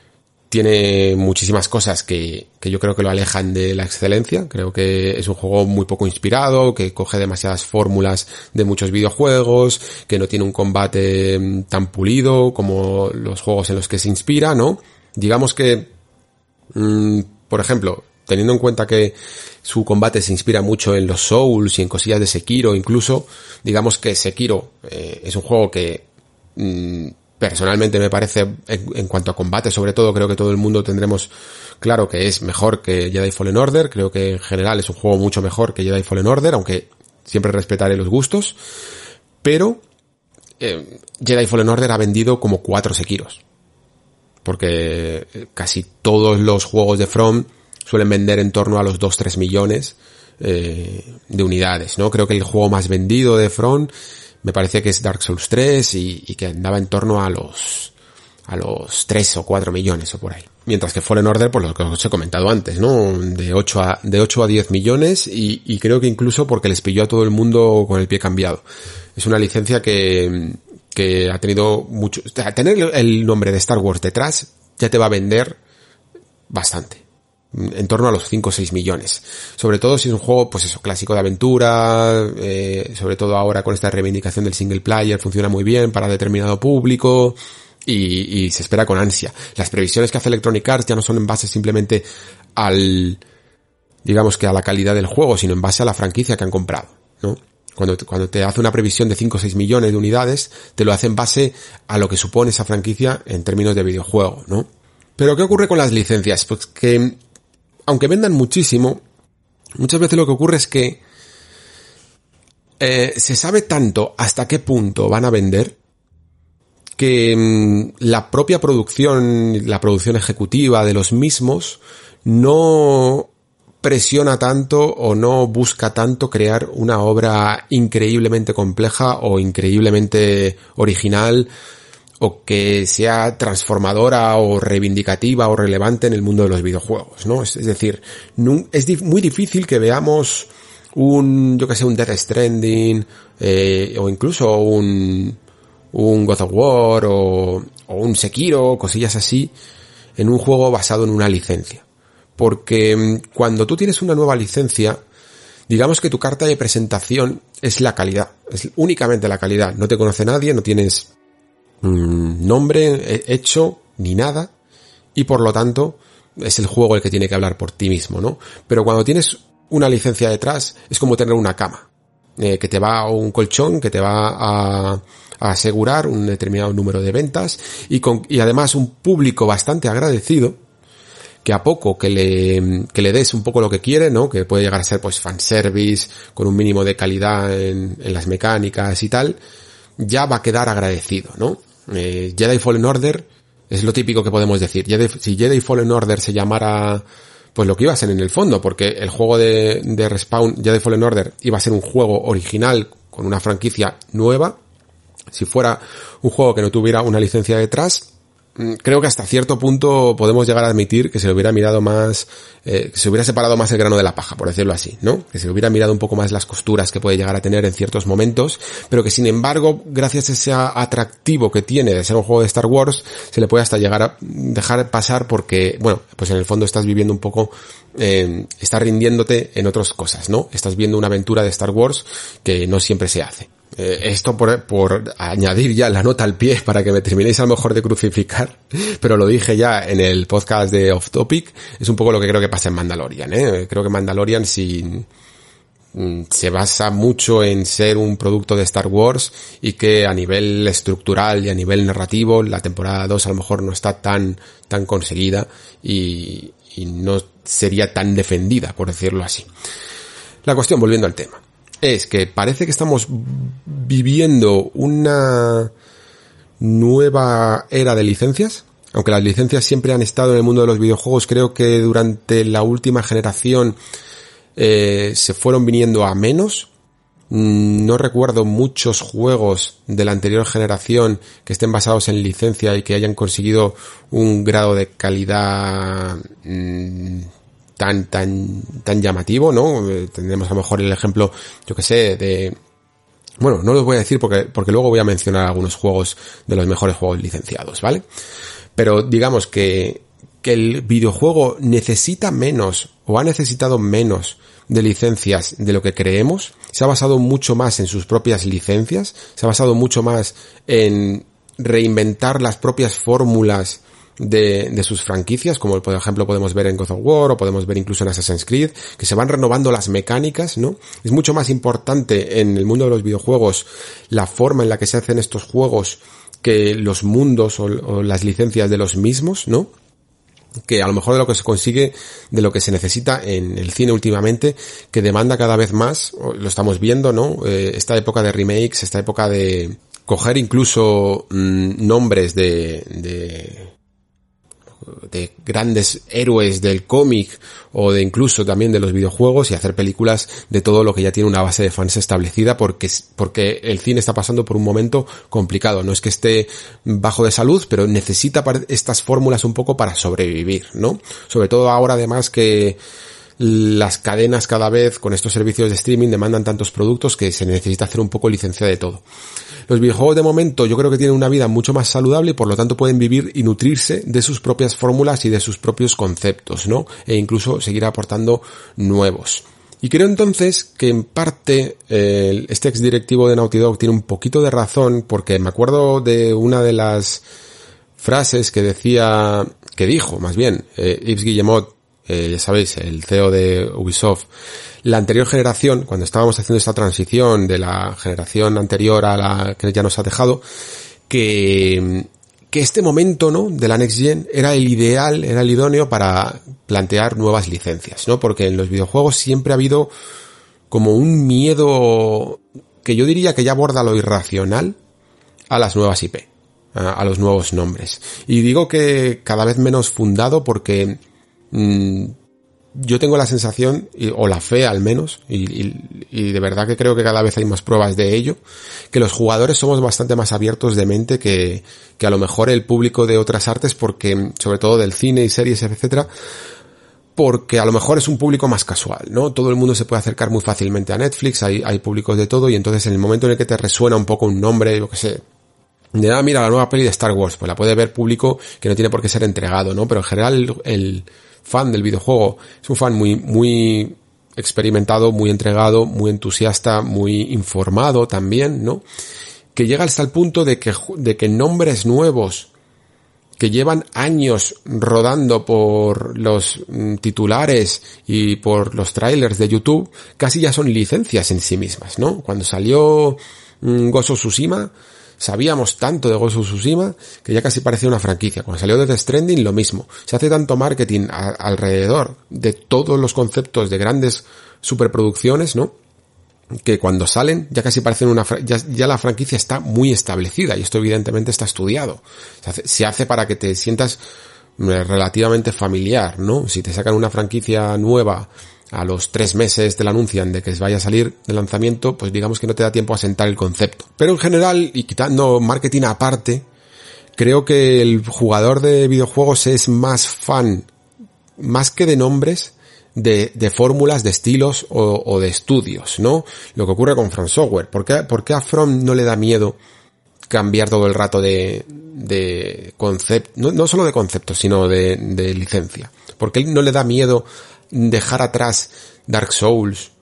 tiene muchísimas cosas que, que yo creo que lo alejan de la excelencia. Creo que es un juego muy poco inspirado, que coge demasiadas fórmulas de muchos videojuegos, que no tiene un combate tan pulido como los juegos en los que se inspira, ¿no? Digamos que, mmm, por ejemplo, teniendo en cuenta que su combate se inspira mucho en los Souls y en cosillas de Sekiro incluso, digamos que Sekiro eh, es un juego que mmm, personalmente me parece, en, en cuanto a combate sobre todo, creo que todo el mundo tendremos claro que es mejor que Jedi Fallen Order. Creo que en general es un juego mucho mejor que Jedi Fallen Order, aunque siempre respetaré los gustos. Pero eh, Jedi Fallen Order ha vendido como cuatro Sekiros. Porque casi todos los juegos de From suelen vender en torno a los dos a tres millones eh, de unidades, ¿no? Creo que el juego más vendido de From me parece que es Dark Souls tres y, y que andaba en torno a los a los tres o cuatro millones o por ahí. Mientras que Fallen Order, por lo que os he comentado antes, ¿no? De ocho a, de ocho a diez millones y, y creo que incluso porque les pilló a todo el mundo con el pie cambiado. Es una licencia que, que ha tenido mucho, o sea, tener el nombre de Star Wars detrás ya te va a vender bastante. En torno a los cinco o seis millones. Sobre todo si es un juego, pues eso, clásico de aventura, eh, sobre todo ahora con esta reivindicación del single player, funciona muy bien para determinado público y, y se espera con ansia. Las previsiones que hace Electronic Arts ya no son en base simplemente al, digamos que a la calidad del juego, sino en base a la franquicia que han comprado, ¿no? Cuando, cuando te hace una previsión de cinco o seis millones de unidades, te lo hace en base a lo que supone esa franquicia en términos de videojuego, ¿no? Pero ¿qué ocurre con las licencias? Pues que aunque vendan muchísimo, muchas veces lo que ocurre es que eh, se sabe tanto hasta qué punto van a vender que mmm, la propia producción, la producción ejecutiva de los mismos no presiona tanto o no busca tanto crear una obra increíblemente compleja o increíblemente original o que sea transformadora o reivindicativa o relevante en el mundo de los videojuegos, ¿no? Es, es decir, no, es di- muy difícil que veamos un, yo que sé, un Death Stranding, eh, o incluso un, un God of War, o, o un Sekiro, cosillas así, en un juego basado en una licencia. Porque cuando tú tienes una nueva licencia, digamos que tu carta de presentación es la calidad, es únicamente la calidad. No te conoce nadie, no tienes nombre hecho ni nada y por lo tanto es el juego el que tiene que hablar por ti mismo, ¿no? Pero cuando tienes una licencia detrás es como tener una cama eh, que te va, o un colchón que te va a, a asegurar un determinado número de ventas y, con, y además un público bastante agradecido que a poco que le, que le des un poco lo que quiere, ¿no? Que puede llegar a ser pues fanservice con un mínimo de calidad en, en las mecánicas y tal, ya va a quedar agradecido, ¿no? Eh, Jedi Fallen Order es lo típico que podemos decir. Jedi, si Jedi Fallen Order se llamara pues lo que iba a ser en el fondo, porque el juego de, de Respawn, Jedi Fallen Order, iba a ser un juego original con una franquicia nueva. Si fuera un juego que no tuviera una licencia detrás, creo que hasta cierto punto podemos llegar a admitir que se le hubiera mirado más, eh, que se hubiera separado más el grano de la paja, por decirlo así, ¿no? Que se le hubiera mirado un poco más las costuras que puede llegar a tener en ciertos momentos, pero que sin embargo, gracias a ese atractivo que tiene de ser un juego de Star Wars, se le puede hasta llegar a dejar pasar porque, bueno, pues en el fondo estás viviendo un poco, eh, estás rindiéndote en otras cosas, ¿no? Estás viendo una aventura de Star Wars que no siempre se hace. Eh, esto por, por añadir ya la nota al pie para que me terminéis a lo mejor de crucificar, pero lo dije ya en el podcast de Off Topic, es un poco lo que creo que pasa en Mandalorian, ¿eh? Creo que Mandalorian si, se basa mucho en ser un producto de Star Wars y que a nivel estructural y a nivel narrativo la temporada dos a lo mejor no está tan, tan conseguida y, y no sería tan defendida, por decirlo así. La cuestión, volviendo al tema, es que parece que estamos viviendo una nueva era de licencias, aunque las licencias siempre han estado en el mundo de los videojuegos. Creo que durante la última generación eh, se fueron viniendo a menos. No recuerdo muchos juegos de la anterior generación que estén basados en licencia y que hayan conseguido un grado de calidad mmm, tan tan tan llamativo, ¿no? Eh, tendremos a lo mejor el ejemplo, yo que sé, de... Bueno, no los voy a decir porque porque luego voy a mencionar algunos juegos de los mejores juegos licenciados, ¿vale? Pero digamos que que el videojuego necesita menos o ha necesitado menos de licencias de lo que creemos. Se ha basado mucho más en sus propias licencias, se ha basado mucho más en reinventar las propias fórmulas de, de sus franquicias, como por ejemplo podemos ver en God of War o podemos ver incluso en Assassin's Creed, que se van renovando las mecánicas, ¿no? Es mucho más importante en el mundo de los videojuegos la forma en la que se hacen estos juegos que los mundos o, o las licencias de los mismos, ¿no? Que a lo mejor de lo que se consigue, de lo que se necesita en el cine últimamente, que demanda cada vez más, lo estamos viendo, ¿no? Eh, esta época de remakes, esta época de coger incluso mmm, nombres de, de de grandes héroes del cómic o de incluso también de los videojuegos y hacer películas de todo lo que ya tiene una base de fans establecida, porque, porque el cine está pasando por un momento complicado. No es que esté bajo de salud, pero necesita estas fórmulas un poco para sobrevivir, ¿no? Sobre todo ahora además que las cadenas cada vez con estos servicios de streaming demandan tantos productos que se necesita hacer un poco licencia de todo. Los videojuegos de momento yo creo que tienen una vida mucho más saludable y por lo tanto pueden vivir y nutrirse de sus propias fórmulas y de sus propios conceptos, ¿no? E incluso seguir aportando nuevos. Y creo entonces que en parte eh, este exdirectivo de Naughty Dog tiene un poquito de razón, porque me acuerdo de una de las frases que decía, que dijo más bien, eh, Yves Guillemot, eh, ya sabéis, el C E O de Ubisoft. La anterior generación, cuando estábamos haciendo esta transición de la generación anterior a la que ya nos ha dejado, que, que este momento, ¿no?, de la Next Gen era el ideal, era el idóneo para plantear nuevas licencias, ¿no? Porque en los videojuegos siempre ha habido como un miedo que yo diría que ya aborda lo irracional a las nuevas I P, a, a los nuevos nombres. Y digo que cada vez menos fundado porque mmm, yo tengo la sensación, o la fe al menos, y, y, y de verdad que creo que cada vez hay más pruebas de ello, que los jugadores somos bastante más abiertos de mente que, que a lo mejor el público de otras artes, porque, sobre todo del cine y series, etcétera, porque a lo mejor es un público más casual, ¿no? Todo el mundo se puede acercar muy fácilmente a Netflix, hay, hay públicos de todo, y entonces en el momento en el que te resuena un poco un nombre, yo qué sé, de nada, mira, la nueva peli de Star Wars, pues la puede ver público que no tiene por qué ser entregado, ¿no? Pero en general el, el fan del videojuego es un fan muy, muy experimentado, muy entregado, muy entusiasta, muy informado también, ¿no? Que llega hasta el punto de que, de que nombres nuevos que llevan años rodando por los mm, titulares y por los trailers de YouTube, casi ya son licencias en sí mismas, ¿no? Cuando salió mm, Ghost of Tsushima, sabíamos tanto de Ghost of Tsushima que ya casi parecía una franquicia. Cuando salió Death Stranding, lo mismo. Se hace tanto marketing a, alrededor de todos los conceptos de grandes superproducciones, ¿no?, que cuando salen ya casi parecen una... Ya, ya la franquicia está muy establecida y esto evidentemente está estudiado. Se hace, se hace para que te sientas relativamente familiar, ¿no? Si te sacan una franquicia nueva a los tres meses te la anuncian de que vaya a salir de lanzamiento, pues digamos que no te da tiempo a sentar el concepto. Pero en general, y quitando marketing aparte, creo que el jugador de videojuegos es más fan, más que de nombres, de, de fórmulas, de estilos o, o de estudios, ¿no? Lo que ocurre con From Software. ¿Por qué, por qué a From no le da miedo cambiar todo el rato de, de concepto, no, no solo de concepto, sino de, de licencia? ¿Por qué no le da miedo dejar atrás Dark Souls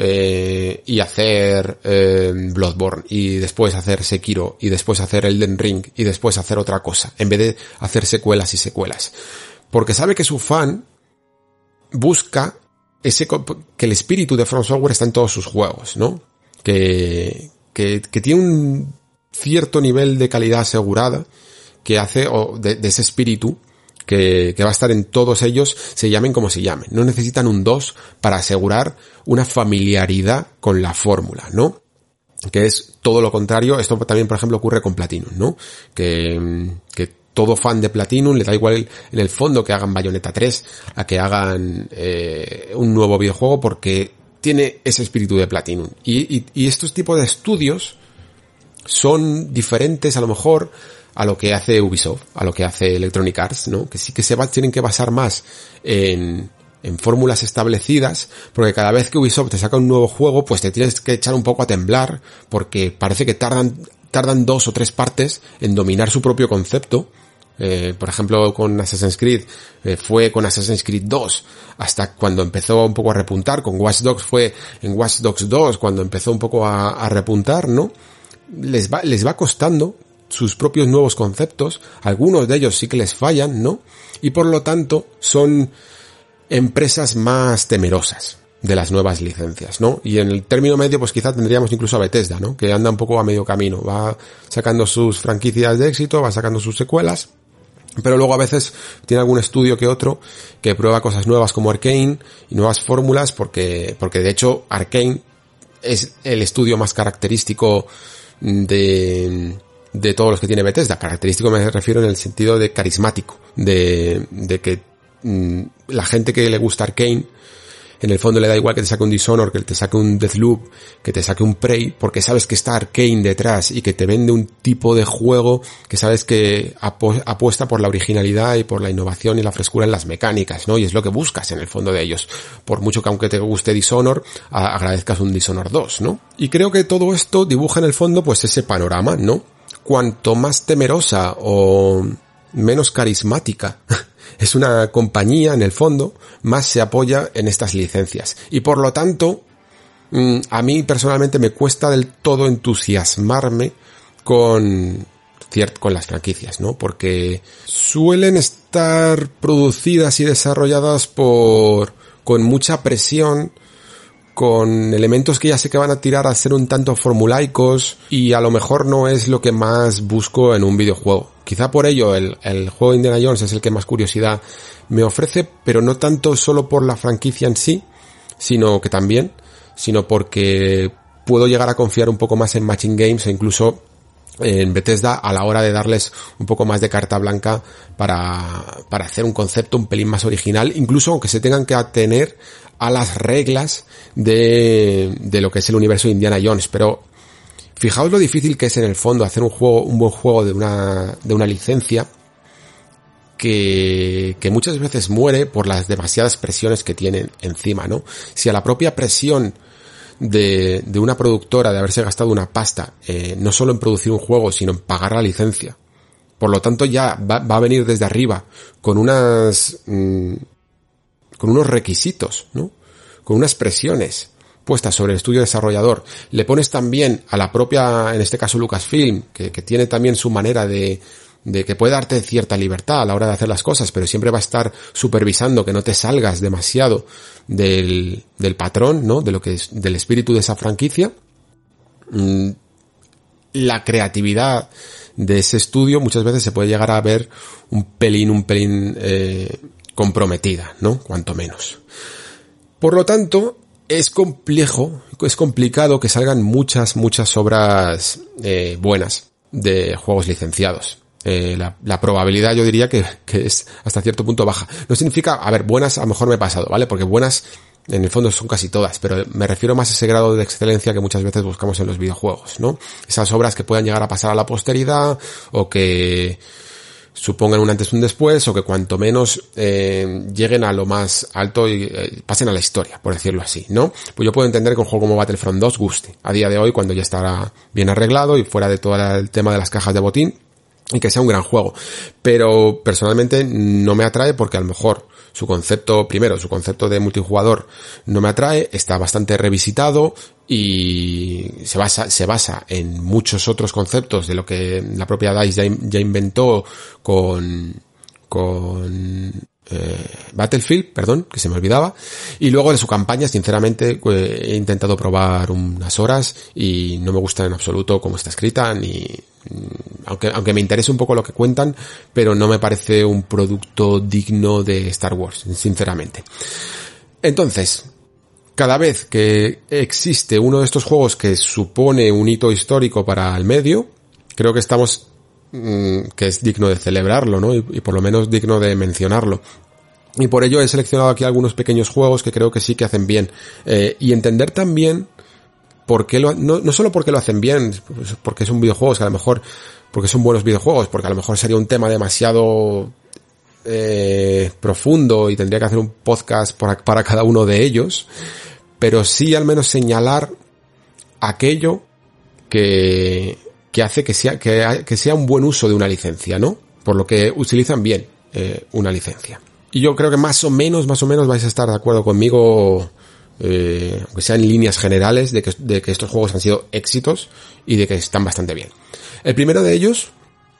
eh, y hacer eh, Bloodborne y después hacer Sekiro y después hacer Elden Ring y después hacer otra cosa en vez de hacer secuelas y secuelas? Porque sabe que su fan busca ese que el espíritu de From Software está en todos sus juegos, ¿no? Que, que, que tiene un cierto nivel de calidad asegurada que hace o de, de ese espíritu que, que va a estar en todos ellos, se llamen como se llamen. No necesitan un dos para asegurar una familiaridad con la fórmula, ¿no? Que es todo lo contrario. Esto también, por ejemplo, ocurre con Platinum, ¿no? Que, que todo fan de Platinum le da igual en el fondo que hagan Bayonetta tres a que hagan eh, un nuevo videojuego porque tiene ese espíritu de Platinum. Y, y, y estos tipos de estudios son diferentes a lo mejor a lo que hace Ubisoft, a lo que hace Electronic Arts, ¿no? Que sí que se va, tienen que basar más en, en fórmulas establecidas, porque cada vez que Ubisoft te saca un nuevo juego, pues te tienes que echar un poco a temblar, porque parece que tardan, tardan dos o tres partes en dominar su propio concepto. Eh, por ejemplo, con Assassin's Creed, eh, fue con Assassin's Creed dos, hasta cuando empezó un poco a repuntar. Con Watch Dogs fue en Watch Dogs dos, cuando empezó un poco a, a repuntar, ¿no? Les va, les va costando sus propios nuevos conceptos, algunos de ellos sí que les fallan, ¿no? Y por lo tanto son empresas más temerosas. de las nuevas licencias, ¿no? Y en el término medio, pues quizá tendríamos incluso a Bethesda, ¿no? Que anda un poco a medio camino, va sacando sus franquicias de éxito, va sacando sus secuelas, pero luego a veces tiene algún estudio que otro que prueba cosas nuevas como Arcane y nuevas fórmulas, porque, porque de hecho Arcane es el estudio más característico de, de todos los que tiene Bethesda. Característico me refiero en el sentido de carismático, de, de que mmm, la gente que le gusta Arcane, en el fondo le da igual que te saque un Dishonored, que te saque un Deathloop, que te saque un Prey, porque sabes que está Arcane detrás y que te vende un tipo de juego que sabes que apu- apuesta por la originalidad y por la innovación y la frescura en las mecánicas, ¿no? Y es lo que buscas en el fondo de ellos. Por mucho que aunque te guste Dishonored, a- agradezcas un Dishonored dos, ¿no? Y creo que todo esto dibuja en el fondo pues ese panorama, ¿no? Cuanto más temerosa o menos carismática es una compañía, en el fondo, más se apoya en estas licencias. Y por lo tanto, a mí personalmente me cuesta del todo entusiasmarme con, con las franquicias, ¿no? Porque suelen estar producidas y desarrolladas por, con mucha presión, con elementos que ya sé que van a tirar a ser un tanto formulaicos, y a lo mejor no es lo que más busco en un videojuego. Quizá por ello el, el juego de Indiana Jones es el que más curiosidad me ofrece, pero no tanto solo por la franquicia en sí, sino que también, sino porque puedo llegar a confiar un poco más en Machine Games e incluso en Bethesda a la hora de darles un poco más de carta blanca para, para hacer un concepto un pelín más original, incluso aunque se tengan que atener a las reglas de, de lo que es el universo de Indiana Jones. Pero fijaos lo difícil que es en el fondo hacer un juego, un buen juego de una, de una licencia que, que muchas veces muere por las demasiadas presiones que tienen encima, ¿no? Si a la propia presión de, de una productora de haberse gastado una pasta, eh, no solo en producir un juego, sino en pagar la licencia, por lo tanto ya va, va a venir desde arriba con unas, mmm, con unos requisitos, ¿no? Con unas presiones puestas sobre el estudio desarrollador. Le pones también a la propia, en este caso Lucasfilm, que, que tiene también su manera de, de que puede darte cierta libertad a la hora de hacer las cosas, pero siempre va a estar supervisando que no te salgas demasiado del, del patrón, ¿no? De lo que es, del espíritu de esa franquicia. Mm, la creatividad de ese estudio muchas veces se puede llegar a ver un pelín, un pelín, eh, comprometida, ¿no? Cuanto menos. Por lo tanto, es complejo, es complicado que salgan muchas, muchas obras eh, buenas de juegos licenciados. Eh, la, la probabilidad yo diría que, que es hasta cierto punto baja. No significa, a ver, buenas a lo mejor me he pasado, ¿vale? Porque buenas en el fondo son casi todas, pero me refiero más a ese grado de excelencia que muchas veces buscamos en los videojuegos, ¿no? Esas obras que puedan llegar a pasar a la posteridad o que supongan un antes y un después, o que cuanto menos eh, lleguen a lo más alto y eh, pasen a la historia, por decirlo así, ¿no? Pues yo puedo entender que un juego como Battlefront dos guste a día de hoy, cuando ya estará bien arreglado y fuera de todo el tema de las cajas de botín, y que sea un gran juego. Pero personalmente no me atrae porque a lo mejor su concepto, primero, su concepto de multijugador no me atrae, está bastante revisitado y se basa, se basa en muchos otros conceptos de lo que la propia DICE ya, ya inventó con, con, eh, Battlefield, perdón, que se me olvidaba. Y luego de su campaña, sinceramente, eh, he intentado probar unas horas y no me gusta en absoluto cómo está escrita, ni, aunque, aunque me interese un poco lo que cuentan, pero no me parece un producto digno de Star Wars, sinceramente. Entonces, cada vez que existe uno de estos juegos que supone un hito histórico para el medio, creo que estamos, mmm, que es digno de celebrarlo, ¿no? Y, y por lo menos digno de mencionarlo. Y por ello he seleccionado aquí algunos pequeños juegos que creo que sí que hacen bien. Eh, y entender también por qué lo, no, no solo porque lo hacen bien, porque son videojuegos, que a lo mejor, porque son buenos videojuegos, porque a lo mejor sería un tema demasiado eh, profundo y tendría que hacer un podcast para, para cada uno de ellos, pero sí al menos señalar aquello que, que hace que sea, que, que sea un buen uso de una licencia, ¿no? Por lo que utilizan bien eh, una licencia. Y yo creo que más o menos, más o menos vais a estar de acuerdo conmigo, eh, aunque sea en líneas generales, de que, de que estos juegos han sido éxitos y de que están bastante bien. El primero de ellos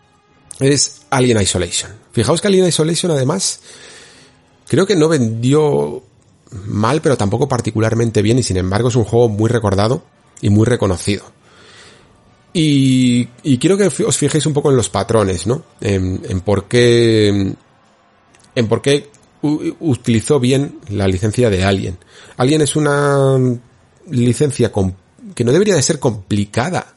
es Alien Isolation. Fijaos que Alien Isolation, además, creo que no vendió mal, pero tampoco particularmente bien, y sin embargo es un juego muy recordado y muy reconocido. Y, y quiero que os fijéis un poco en los patrones, ¿no? En, en por qué, en por qué u, utilizó bien la licencia de Alien. Alien es una licencia con, que no debería de ser complicada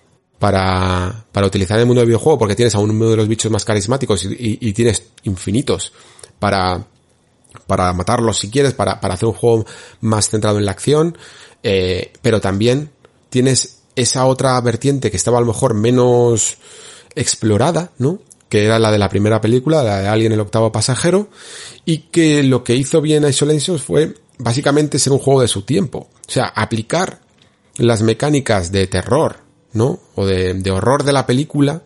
para, para utilizar en el mundo del videojuego, porque tienes a uno de los bichos más carismáticos y, y, y tienes infinitos para, para matarlos si quieres, para, para hacer un juego más centrado en la acción, eh, pero también tienes esa otra vertiente que estaba a lo mejor menos explorada, ¿no? Que era la de la primera película, la de Alien el octavo pasajero, y que lo que hizo bien Isolation fue básicamente ser un juego de su tiempo. O sea, aplicar las mecánicas de terror, ¿no? O de, de horror de la película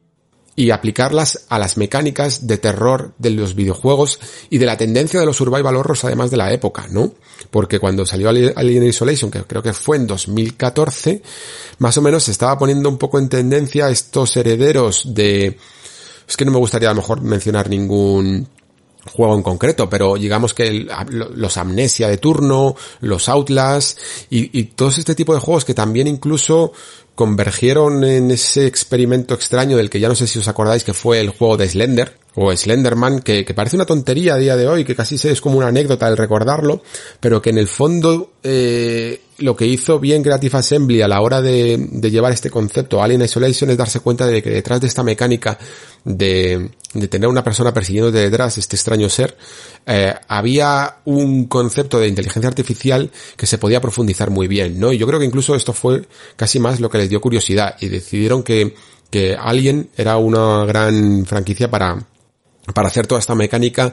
y aplicarlas a las mecánicas de terror de los videojuegos y de la tendencia de los survival horrors además de la época, ¿no? Porque cuando salió Alien Isolation, que creo que fue en dos mil catorce, más o menos se estaba poniendo un poco en tendencia estos herederos de... Es que no me gustaría a lo mejor mencionar ningún juego en concreto, pero digamos que el, los Amnesia de turno, los Outlast y, y todos este tipo de juegos que también incluso convergieron en ese experimento extraño del que ya no sé si os acordáis, que fue el juego de Slender o Slenderman, que, que parece una tontería a día de hoy, que casi es como una anécdota el recordarlo, pero que en el fondo eh, lo que hizo bien Creative Assembly a la hora de, de llevar este concepto a Alien Isolation es darse cuenta de que detrás de esta mecánica de, de tener una persona persiguiéndote detrás, este extraño ser, eh, había un concepto de inteligencia artificial que se podía profundizar muy bien, ¿no? Y yo creo que incluso esto fue casi más lo que les dio curiosidad y decidieron que, que Alien era una gran franquicia para para hacer toda esta mecánica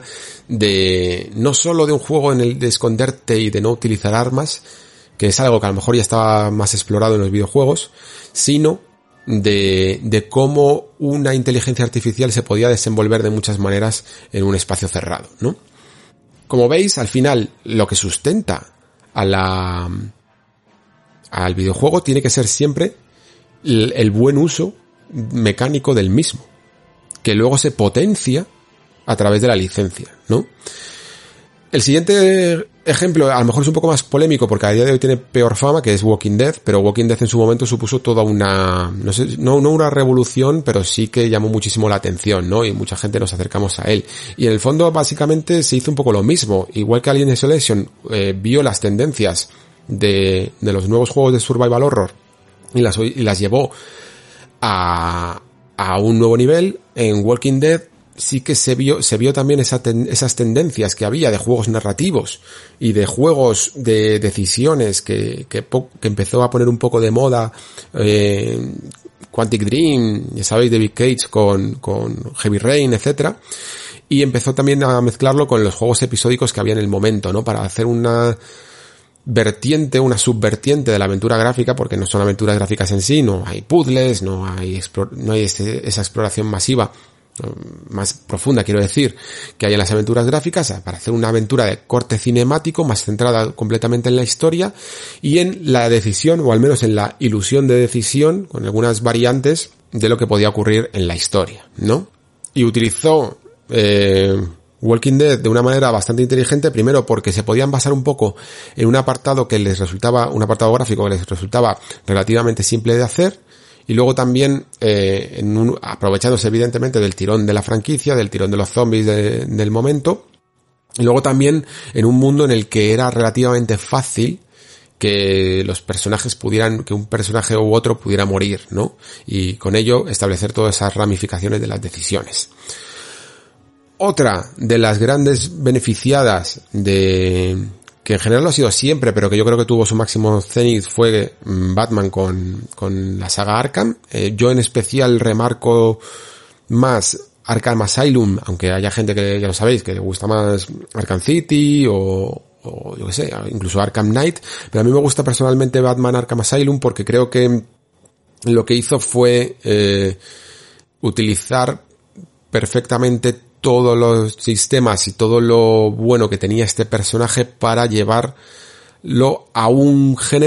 de no solo de un juego en el de esconderte y de no utilizar armas, que es algo que a lo mejor ya estaba más explorado en los videojuegos, sino de, de cómo una inteligencia artificial se podía desenvolver de muchas maneras en un espacio cerrado, ¿no? Como veis, al final, lo que sustenta a la, al videojuego tiene que ser siempre el, el buen uso mecánico del mismo, que luego se potencia a través de la licencia, ¿no? El siguiente ejemplo a lo mejor es un poco más polémico porque a día de hoy tiene peor fama, que es Walking Dead, pero Walking Dead en su momento supuso toda una, no sé, no, no una revolución, pero sí que llamó muchísimo la atención, ¿no? Y mucha gente nos acercamos a él. Y en el fondo básicamente se hizo un poco lo mismo, igual que Alien Isolation eh, vio las tendencias de, de los nuevos juegos de survival horror y las, y las llevó a, a un nuevo nivel. En Walking Dead sí que se vio, se vio también esa ten, esas tendencias que había de juegos narrativos y de juegos de decisiones que, que, po, que empezó a poner un poco de moda, eh, Quantic Dream, ya sabéis, David Cage con, con Heavy Rain, etcétera. Y empezó también a mezclarlo con los juegos episódicos que había en el momento, ¿no? Para hacer una vertiente, una subvertiente de la aventura gráfica, porque no son aventuras gráficas en sí, no hay puzzles, no hay, no hay ese, esa exploración masiva más profunda, quiero decir, que hay en las aventuras gráficas, para hacer una aventura de corte cinemático más centrada completamente en la historia y en la decisión, o al menos en la ilusión de decisión, con algunas variantes de lo que podía ocurrir en la historia, ¿no? Y utilizó eh, Walking Dead de una manera bastante inteligente, primero porque se podían basar un poco en un apartado que les resultaba, un apartado gráfico que les resultaba relativamente simple de hacer, y luego también eh, en un, aprovechándose evidentemente del tirón de la franquicia, del tirón de los zombies de, del momento, y luego también en un mundo en el que era relativamente fácil que los personajes pudieran, que un personaje u otro pudiera morir, ¿no? Y con ello establecer todas esas ramificaciones de las decisiones. Otra de las grandes beneficiadas de, que en general lo ha sido siempre, pero que yo creo que tuvo su máximo cenit, fue Batman con, con la saga Arkham. Eh, yo en especial remarco más Arkham Asylum, aunque haya gente que ya lo sabéis, que le gusta más Arkham City o, o yo qué sé, incluso Arkham Knight, pero a mí me gusta personalmente Batman Arkham Asylum porque creo que lo que hizo fue eh, utilizar perfectamente todos los sistemas y todo lo bueno que tenía este personaje para llevarlo a un género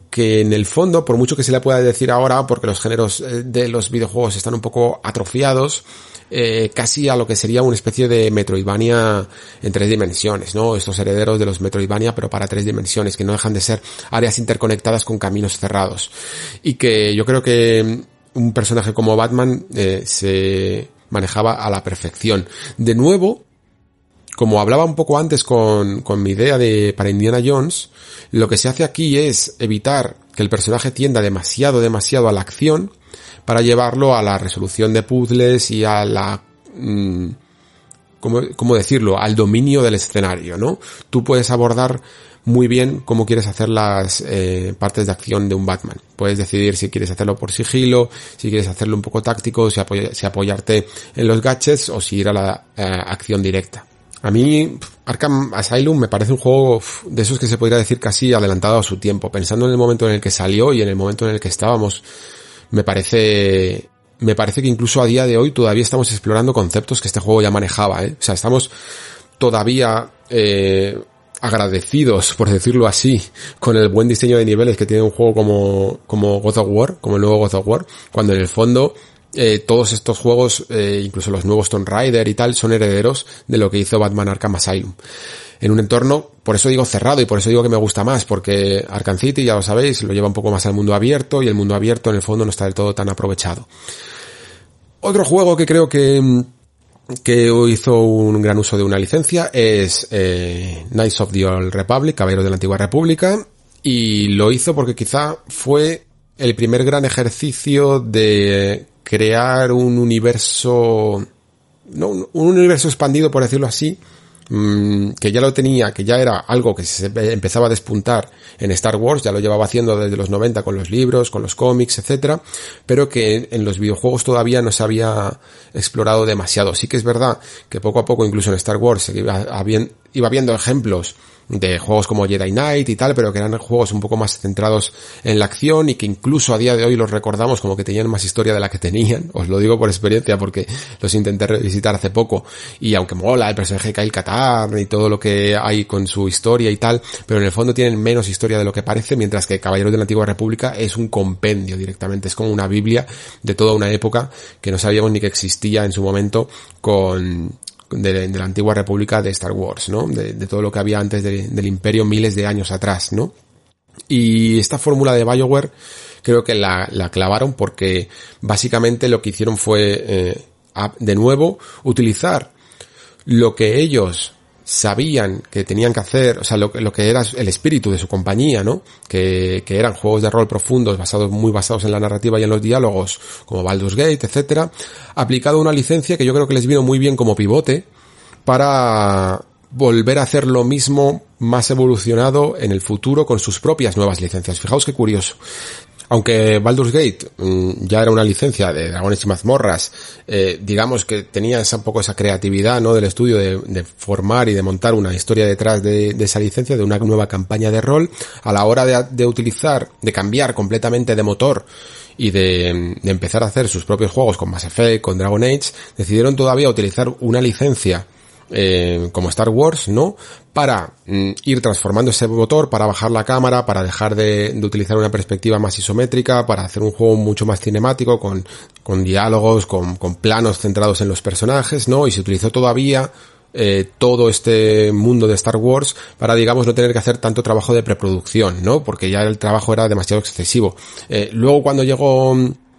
que en el fondo, por mucho que se le pueda decir ahora, porque los géneros de los videojuegos están un poco atrofiados, eh, casi a lo que sería una especie de Metroidvania en tres dimensiones, ¿no? Estos herederos de los Metroidvania, pero para tres dimensiones, que no dejan de ser áreas interconectadas con caminos cerrados. Y que yo creo que un personaje como Batman eh, se manejaba a la perfección. De nuevo, como hablaba un poco antes con, con mi idea de para Indiana Jones, lo que se hace aquí es evitar que el personaje tienda demasiado, demasiado a la acción para llevarlo a la resolución de puzzles y a la, mmm, ¿cómo, cómo decirlo?, al dominio del escenario, ¿no? Tú puedes abordar muy bien cómo quieres hacer las eh, partes de acción de un Batman. Puedes decidir si quieres hacerlo por sigilo, si quieres hacerlo un poco táctico, si, apoy- si apoyarte en los gadgets o si ir a la eh, acción directa. A mí, Arkham Asylum me parece un juego de esos que se podría decir casi adelantado a su tiempo. Pensando en el momento en el que salió y en el momento en el que estábamos, me parece, me parece que incluso a día de hoy todavía estamos explorando conceptos que este juego ya manejaba, ¿eh? O sea, estamos todavía, eh, agradecidos, por decirlo así, con el buen diseño de niveles que tiene un juego como, como God of War, como el nuevo God of War, cuando en el fondo, Eh, todos estos juegos, eh, incluso los nuevos Tomb Raider y tal, son herederos de lo que hizo Batman Arkham Asylum. En un entorno, por eso digo cerrado y por eso digo que me gusta más, porque Arkham City, ya lo sabéis, lo lleva un poco más al mundo abierto y el mundo abierto en el fondo no está del todo tan aprovechado. Otro juego que creo que, que hizo un gran uso de una licencia es eh, Knights of the Old Republic, Caballeros de la Antigua República, y lo hizo porque quizá fue el primer gran ejercicio de crear un universo, no, un universo expandido, por decirlo así, mmm, que ya lo tenía, que ya era algo que se empezaba a despuntar en Star Wars, ya lo llevaba haciendo desde los noventa con los libros, con los cómics, etcétera, pero que en los videojuegos todavía no se había explorado demasiado. Sí que es verdad que poco a poco, incluso en Star Wars, se iba, habien, iba viendo ejemplos de juegos como Jedi Knight y tal, pero que eran juegos un poco más centrados en la acción y que incluso a día de hoy los recordamos como que tenían más historia de la que tenían. Os lo digo por experiencia porque los intenté revisitar hace poco y aunque mola el personaje de Kyle Katarn y todo lo que hay con su historia y tal, pero en el fondo tienen menos historia de lo que parece, mientras que Caballeros de la Antigua República es un compendio directamente, es como una biblia de toda una época que no sabíamos ni que existía en su momento con De, de la antigua república de Star Wars, ¿no? De, de todo lo que había antes de, del Imperio miles de años atrás, ¿no? Y esta fórmula de BioWare creo que la, la clavaron porque básicamente lo que hicieron fue, eh, de nuevo, utilizar lo que ellos sabían que tenían que hacer, o sea, lo, lo que era el espíritu de su compañía, ¿no? Que, que eran juegos de rol profundos, basados, muy basados en la narrativa y en los diálogos, como Baldur's Gate, etcétera, aplicado a una licencia que yo creo que les vino muy bien como pivote para volver a hacer lo mismo más evolucionado en el futuro con sus propias nuevas licencias. Fijaos qué curioso. Aunque Baldur's Gate mmm, ya era una licencia de Dragones y Mazmorras, eh, digamos que tenía esa, un poco esa creatividad, ¿no?, del estudio de, de formar y de montar una historia detrás de, de esa licencia, de una nueva campaña de rol, a la hora de, de utilizar, de cambiar completamente de motor y de, de empezar a hacer sus propios juegos con Mass Effect, con Dragon Age, decidieron todavía utilizar una licencia Eh, como Star Wars, ¿no?, para mm, ir transformando ese motor, para bajar la cámara, para dejar de, de utilizar una perspectiva más isométrica, para hacer un juego mucho más cinemático, con, con diálogos, con, con planos centrados en los personajes, ¿no? Y se utilizó todavía eh, todo este mundo de Star Wars para, digamos, no tener que hacer tanto trabajo de preproducción, ¿no? Porque ya el trabajo era demasiado excesivo. Eh, luego cuando llegó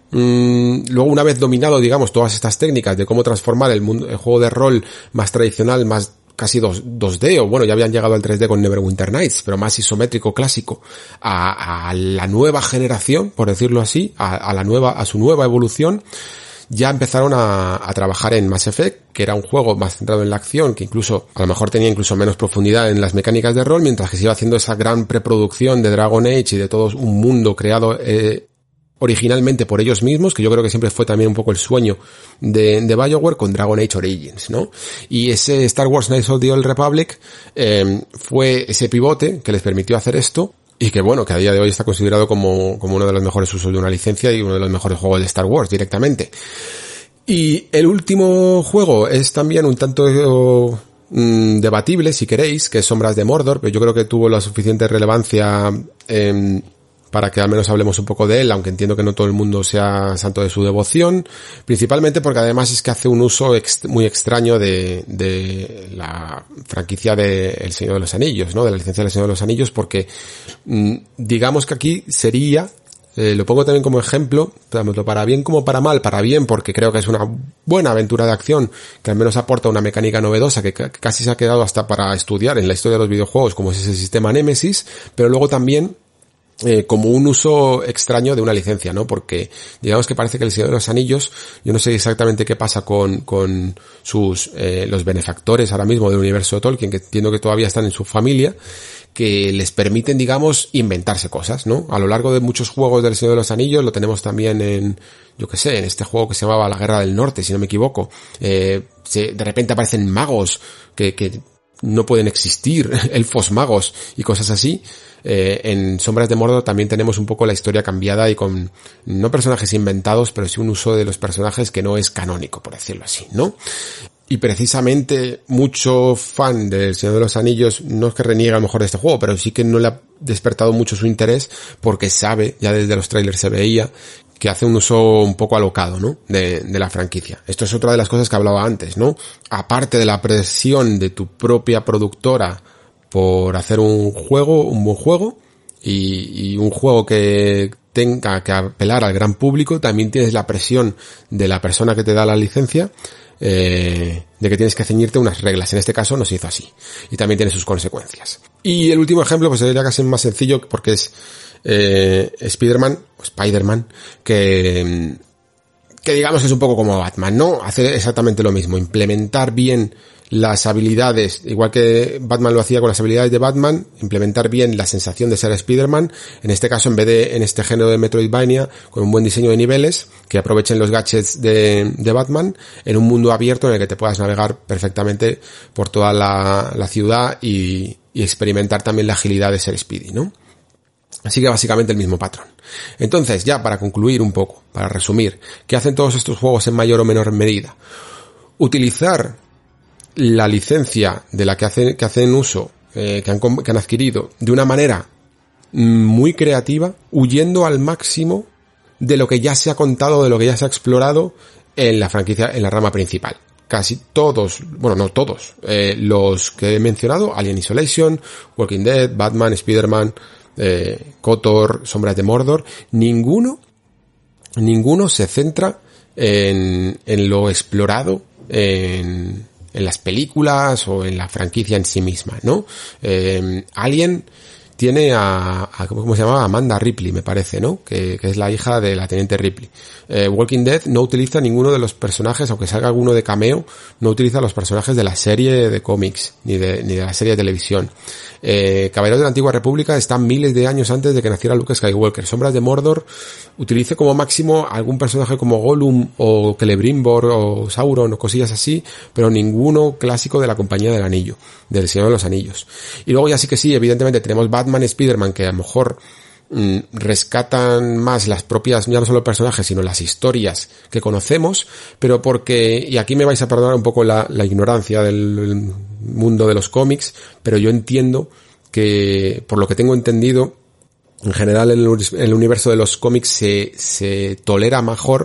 Mm, luego, una vez dominado, digamos, todas estas técnicas de cómo transformar el mundo, el juego de rol más tradicional, más casi dos, dos D, o bueno, ya habían llegado al tres D con Neverwinter Nights, pero más isométrico, clásico, a, a la nueva generación, por decirlo así, a, a la nueva, a su nueva evolución, ya empezaron a, a trabajar en Mass Effect, que era un juego más centrado en la acción, que incluso, a lo mejor tenía incluso menos profundidad en las mecánicas de rol, mientras que se iba haciendo esa gran preproducción de Dragon Age y de todo un mundo creado, eh, originalmente por ellos mismos, que yo creo que siempre fue también un poco el sueño de, de BioWare con Dragon Age Origins, ¿no? Y ese Star Wars Knights of the Old Republic eh, fue ese pivote que les permitió hacer esto y que, bueno, que a día de hoy está considerado como, como uno de los mejores usos de una licencia y uno de los mejores juegos de Star Wars directamente. Y el último juego es también un tanto mmm, debatible, si queréis, que es Sombras de Mordor, pero yo creo que tuvo la suficiente relevancia eh, para que al menos hablemos un poco de él, aunque entiendo que no todo el mundo sea santo de su devoción, principalmente porque además es que hace un uso ex- muy extraño de, de la franquicia de El Señor de los Anillos, ¿no? De la licencia del Señor de los Anillos, porque mmm, digamos que aquí sería, eh, lo pongo también como ejemplo, tanto para bien como para mal. Para bien porque creo que es una buena aventura de acción que al menos aporta una mecánica novedosa que, c- que casi se ha quedado hasta para estudiar en la historia de los videojuegos, como es ese sistema Nemesis, pero luego también Eh, como un uso extraño de una licencia, ¿no? Porque digamos que parece que el Señor de los Anillos, yo no sé exactamente qué pasa con, con sus, eh, los benefactores ahora mismo del universo de Tolkien, que entiendo que todavía están en su familia, que les permiten, digamos, inventarse cosas, ¿no? A lo largo de muchos juegos del Señor de los Anillos, lo tenemos también en, yo qué sé, en este juego que se llamaba La Guerra del Norte, si no me equivoco, eh, se, de repente aparecen magos que, que no pueden existir, elfos magos y cosas así. Eh, en Sombras de Mordor también tenemos un poco la historia cambiada y con no personajes inventados, pero sí un uso de los personajes que no es canónico, por decirlo así, ¿no? Y precisamente mucho fan del Señor de los Anillos, no es que reniegue a lo mejor de este juego, pero sí que no le ha despertado mucho su interés porque sabe, ya desde los trailers se veía, que hace un uso un poco alocado, ¿no? De, de la franquicia. Esto es otra de las cosas que hablaba antes, ¿no? Aparte de la presión de tu propia productora por hacer un juego, un buen juego, y, y un juego que tenga que apelar al gran público, también tienes la presión de la persona que te da la licencia, eh, de que tienes que ceñirte unas reglas. En este caso no se hizo así. Y también tiene sus consecuencias. Y el último ejemplo, pues sería casi más sencillo, porque es eh, Spider-Man, o Spider-Man, que, que digamos es un poco como Batman, ¿no? Hace exactamente lo mismo, implementar bien las habilidades, igual que Batman lo hacía con las habilidades de Batman, implementar bien la sensación de ser Spider-Man, en este caso en vez de en este género de Metroidvania, con un buen diseño de niveles, que aprovechen los gadgets de, de Batman, en un mundo abierto en el que te puedas navegar perfectamente por toda la, la ciudad y, y experimentar también la agilidad de ser Speedy, ¿no? Así que básicamente el mismo patrón. Entonces, ya para concluir un poco, para resumir, ¿qué hacen todos estos juegos en mayor o menor medida? Utilizar la licencia de la que hacen, que hacen uso, eh, que, han, que han adquirido, de una manera muy creativa, huyendo al máximo de lo que ya se ha contado, de lo que ya se ha explorado en la franquicia, en la rama principal. Casi todos, bueno, no todos, eh, los que he mencionado, Alien Isolation, Walking Dead, Batman, Spider-Man, eh, KOTOR, Sombras de Mordor, ninguno, ninguno se centra en, en lo explorado, en en las películas o en la franquicia en sí misma, ¿no? Eh, Alien tiene a, a ¿cómo se llamaba? Amanda Ripley, me parece, ¿no? Que, que es la hija de la teniente Ripley. Eh, Walking Dead no utiliza ninguno de los personajes, aunque salga alguno de cameo, no utiliza los personajes de la serie de cómics, ni de, ni de la serie de televisión. Eh, Caballeros de la Antigua República está miles de años antes de que naciera Luke Skywalker. Sombras de Mordor utilice como máximo algún personaje como Gollum o Celebrimbor o Sauron o cosillas así, pero ninguno clásico de la Compañía del Anillo, del Señor de los Anillos. Y luego ya sí que sí, evidentemente tenemos Batman y Spider-Man que a lo mejor mmm, rescatan más las propias, ya no solo personajes, sino las historias que conocemos, pero porque, y aquí me vais a perdonar un poco la, la ignorancia del mundo de los cómics, pero yo entiendo que, por lo que tengo entendido, en general en el, el universo de los cómics se, se tolera mejor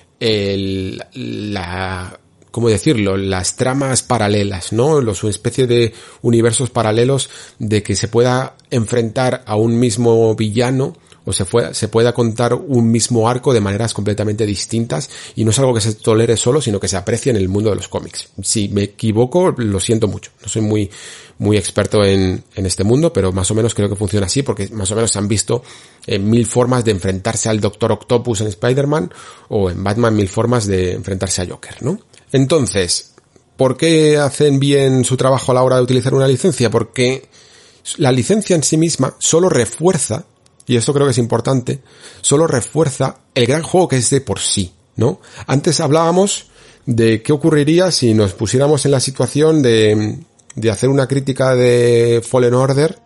el, la, ¿cómo decirlo? Las tramas paralelas, ¿no? Los, una especie de universos paralelos de que se pueda enfrentar a un mismo villano o se, fue, se pueda contar un mismo arco de maneras completamente distintas y no es algo que se tolere solo, sino que se aprecie en el mundo de los cómics. Si me equivoco, lo siento mucho. No soy muy muy experto en, en este mundo, pero más o menos creo que funciona así porque más o menos se han visto eh, mil formas de enfrentarse al Doctor Octopus en Spider-Man o en Batman mil formas de enfrentarse a Joker, ¿no? Entonces, ¿por qué hacen bien su trabajo a la hora de utilizar una licencia? Porque la licencia en sí misma solo refuerza, y esto creo que es importante, solo refuerza el gran juego que es de por sí, ¿no? Antes hablábamos de qué ocurriría si nos pusiéramos en la situación de, de hacer una crítica de Fallen Order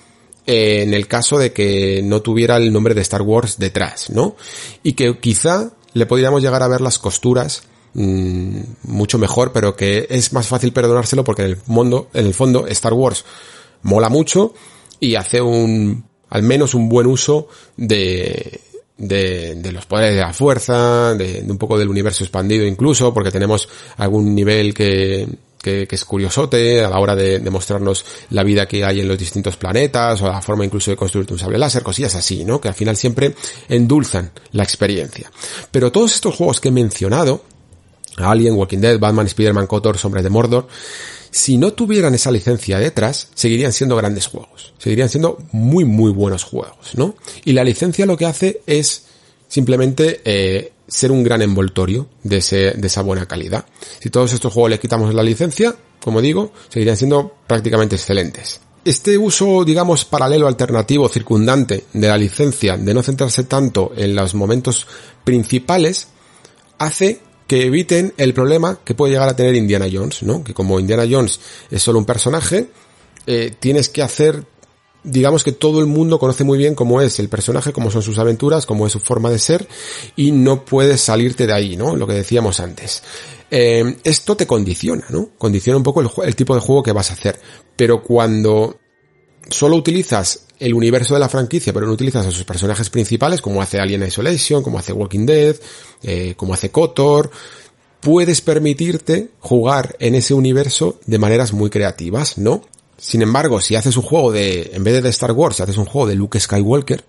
eh, en el caso de que no tuviera el nombre de Star Wars detrás, ¿no? Y que quizá le podríamos llegar a ver las costuras mmm, mucho mejor, pero que es más fácil perdonárselo porque en el mundo, en el fondo Star Wars mola mucho y hace un al menos un buen uso de, de, de los poderes de la fuerza, de, de un poco del universo expandido incluso, porque tenemos algún nivel que, que, que es curiosote a la hora de, de mostrarnos la vida que hay en los distintos planetas, o la forma incluso de construirte un sable láser, cosillas así, ¿no? Que al final siempre endulzan la experiencia. Pero todos estos juegos que he mencionado, Alien, Walking Dead, Batman, Spider-Man, KOTOR, Hombres de Mordor, si no tuvieran esa licencia detrás, seguirían siendo grandes juegos. Seguirían siendo muy, muy buenos juegos, ¿no? Y la licencia lo que hace es simplemente eh, ser un gran envoltorio de, ese, de esa buena calidad. Si todos estos juegos le quitamos la licencia, como digo, seguirían siendo prácticamente excelentes. Este uso, digamos, paralelo, alternativo, circundante de la licencia, de no centrarse tanto en los momentos principales, hace que eviten el problema que puede llegar a tener Indiana Jones, ¿no? Que como Indiana Jones es solo un personaje, eh, tienes que hacer, digamos que todo el mundo conoce muy bien cómo es el personaje, cómo son sus aventuras, cómo es su forma de ser, y no puedes salirte de ahí, ¿no? Lo que decíamos antes. Eh, esto te condiciona, ¿no? Condiciona un poco el, el tipo de juego que vas a hacer. Pero cuando solo utilizas el universo de la franquicia, pero no utilizas a sus personajes principales, como hace Alien Isolation, como hace Walking Dead, eh, como hace KOTOR, puedes permitirte jugar en ese universo de maneras muy creativas, ¿no? Sin embargo, si haces un juego de, en vez de Star Wars, si haces un juego de Luke Skywalker,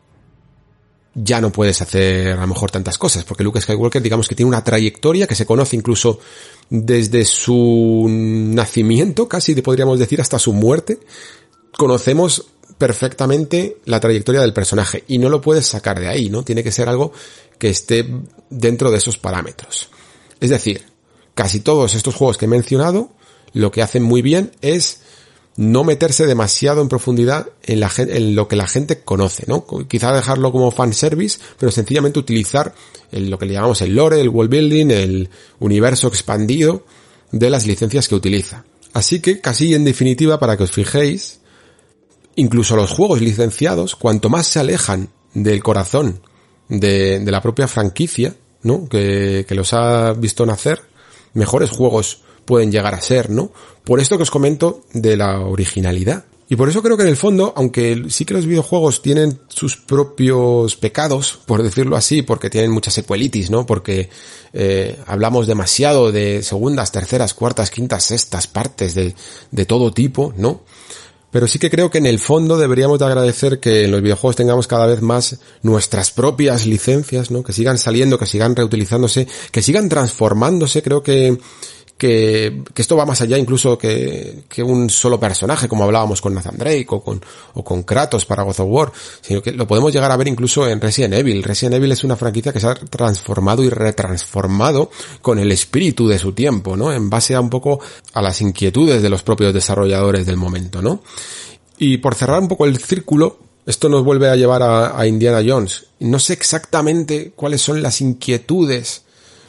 ya no puedes hacer a lo mejor tantas cosas, porque Luke Skywalker, digamos que tiene una trayectoria que se conoce incluso desde su nacimiento, casi podríamos decir hasta su muerte. Conocemos perfectamente la trayectoria del personaje y no lo puedes sacar de ahí, ¿no? Tiene que ser algo que esté dentro de esos parámetros. Es decir, casi todos estos juegos que he mencionado, lo que hacen muy bien es no meterse demasiado en profundidad en, la, en lo que la gente conoce, ¿no? Quizá dejarlo como fanservice, pero sencillamente utilizar el, lo que le llamamos el lore, el world building, el universo expandido de las licencias que utiliza. Así que, casi en definitiva, para que os fijéis, incluso los juegos licenciados, cuanto más se alejan del corazón de, de la propia franquicia, ¿no? Que, que los ha visto nacer, mejores juegos pueden llegar a ser, ¿no? Por esto que os comento de la originalidad. Y por eso creo que en el fondo, aunque sí que los videojuegos tienen sus propios pecados, por decirlo así, porque tienen mucha secuelitis, ¿no? Porque eh, hablamos demasiado de segundas, terceras, cuartas, quintas, sextas partes de, de todo tipo, ¿no? Pero sí que creo que en el fondo deberíamos de agradecer que en los videojuegos tengamos cada vez más nuestras propias licencias, ¿no? Que sigan saliendo, que sigan reutilizándose, que sigan transformándose. Creo que que, que esto va más allá incluso que, que un solo personaje, como hablábamos con Nathan Drake o con, o con Kratos para God of War, sino que lo podemos llegar a ver incluso en Resident Evil. Resident Evil es una franquicia que se ha transformado y retransformado con el espíritu de su tiempo, ¿no? En base a un poco a las inquietudes de los propios desarrolladores del momento, ¿no? Y por cerrar un poco el círculo, esto nos vuelve a llevar a, a Indiana Jones. No sé exactamente cuáles son las inquietudes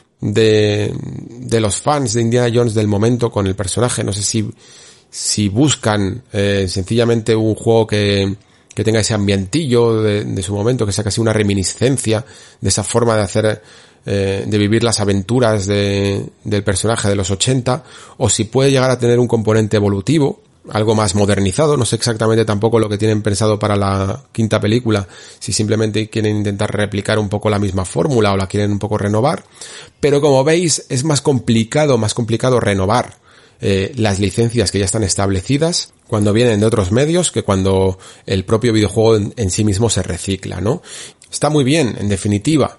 de, de los fans de Indiana Jones del momento con el personaje. No sé si, si buscan eh, sencillamente un juego que, que tenga ese ambientillo de, de su momento, que sea casi una reminiscencia de esa forma de hacer, eh, de vivir las aventuras de, del personaje de los ochenta, o si puede llegar a tener un componente evolutivo, algo más modernizado. No sé exactamente tampoco lo que tienen pensado para la quinta película, si simplemente quieren intentar replicar un poco la misma fórmula o la quieren un poco renovar, pero como veis es más complicado, más complicado renovar eh, las licencias que ya están establecidas cuando vienen de otros medios que cuando el propio videojuego en, en sí mismo se recicla, ¿no? Está muy bien, en definitiva,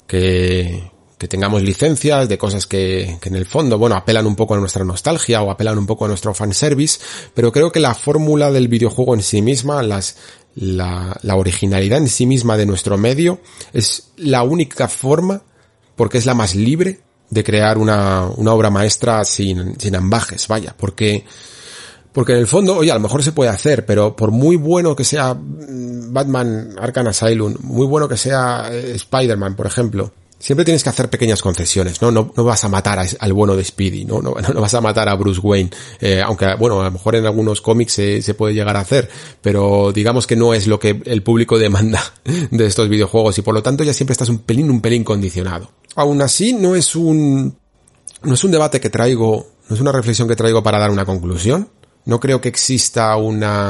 que que tengamos licencias de cosas que, que en el fondo, bueno, apelan un poco a nuestra nostalgia o apelan un poco a nuestro fanservice, pero creo que la fórmula del videojuego en sí misma, las, la, la originalidad en sí misma de nuestro medio, es la única forma, porque es la más libre, de crear una, una obra maestra sin, sin ambajes, vaya, porque, porque en el fondo, oye, a lo mejor se puede hacer, pero por muy bueno que sea Batman Arkham Asylum, muy bueno que sea Spider-Man, por ejemplo, siempre tienes que hacer pequeñas concesiones, ¿no? No, no vas a matar a, al bueno de Speedy, ¿no? No, no vas a matar a Bruce Wayne, eh, aunque, bueno, a lo mejor en algunos cómics se, se puede llegar a hacer, pero digamos que no es lo que el público demanda de estos videojuegos y por lo tanto ya siempre estás un pelín, un pelín condicionado. Aún así, no es un, no es un debate que traigo, no es una reflexión que traigo para dar una conclusión. No creo que exista una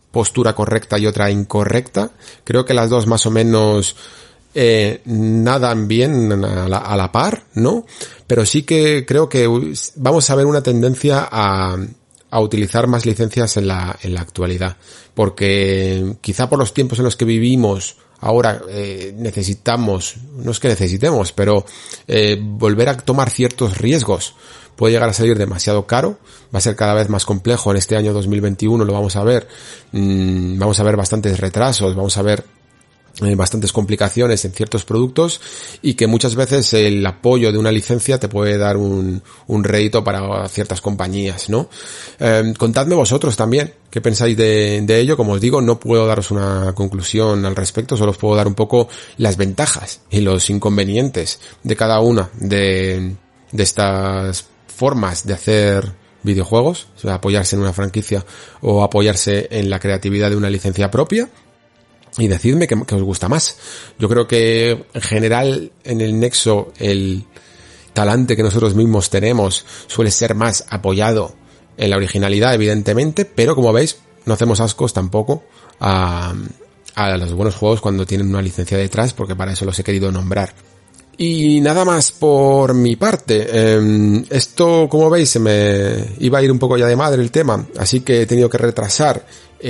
postura correcta y otra incorrecta. Creo que las dos más o menos eh, nadan bien a la, a la par, ¿no? Pero sí que creo que vamos a ver una tendencia a, a utilizar más licencias en la, en la actualidad. Porque quizá por los tiempos en los que vivimos ahora eh, necesitamos, no es que necesitemos, pero eh, volver a tomar ciertos riesgos puede llegar a salir demasiado caro, va a ser cada vez más complejo en este año dos mil veintiuno, lo vamos a ver, mmm, vamos a ver bastantes retrasos, vamos a ver eh, bastantes complicaciones en ciertos productos y que muchas veces el apoyo de una licencia te puede dar un, un rédito para ciertas compañías, ¿no? Eh, contadme vosotros también qué pensáis de, de ello. Como os digo, no puedo daros una conclusión al respecto, solo os puedo dar un poco las ventajas y los inconvenientes de cada una de, de estas formas de hacer videojuegos, o sea, apoyarse en una franquicia o apoyarse en la creatividad de una licencia propia, y decidme qué, qué os gusta más. Yo creo que en general en el Nexo el talante que nosotros mismos tenemos suele ser más apoyado en la originalidad, evidentemente, pero como veis no hacemos ascos tampoco a, a los buenos juegos cuando tienen una licencia detrás, porque para eso los he querido nombrar. Y nada más por mi parte. Eh, esto, como veis, se me iba a ir un poco ya de madre el tema, así que he tenido que retrasar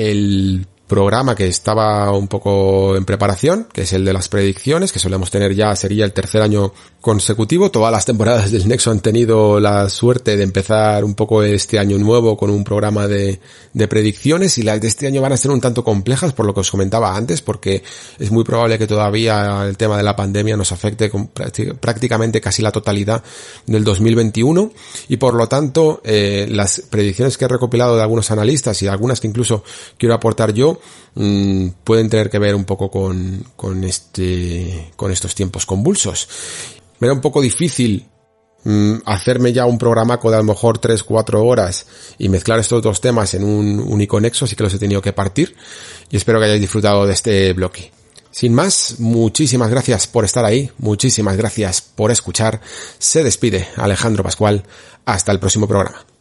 el programa que estaba un poco en preparación, que es el de las predicciones, que solemos tener ya, sería el tercer año consecutivo. Todas las temporadas del Nexo han tenido la suerte de empezar un poco este año nuevo con un programa de, de predicciones, y las de este año van a ser un tanto complejas por lo que os comentaba antes, porque es muy probable que todavía el tema de la pandemia nos afecte con prácticamente casi la totalidad del dos mil veintiuno, y por lo tanto eh, las predicciones que he recopilado de algunos analistas y algunas que incluso quiero aportar yo mmm, pueden tener que ver un poco con, con este, con estos tiempos convulsos. Me era un poco difícil mmm, hacerme ya un programaco de a lo mejor tres cuatro horas y mezclar estos dos temas en un único nexo, así que los he tenido que partir, y espero que hayáis disfrutado de este bloque. Sin más, muchísimas gracias por estar ahí, muchísimas gracias por escuchar. Se despide Alejandro Pascual, hasta el próximo programa.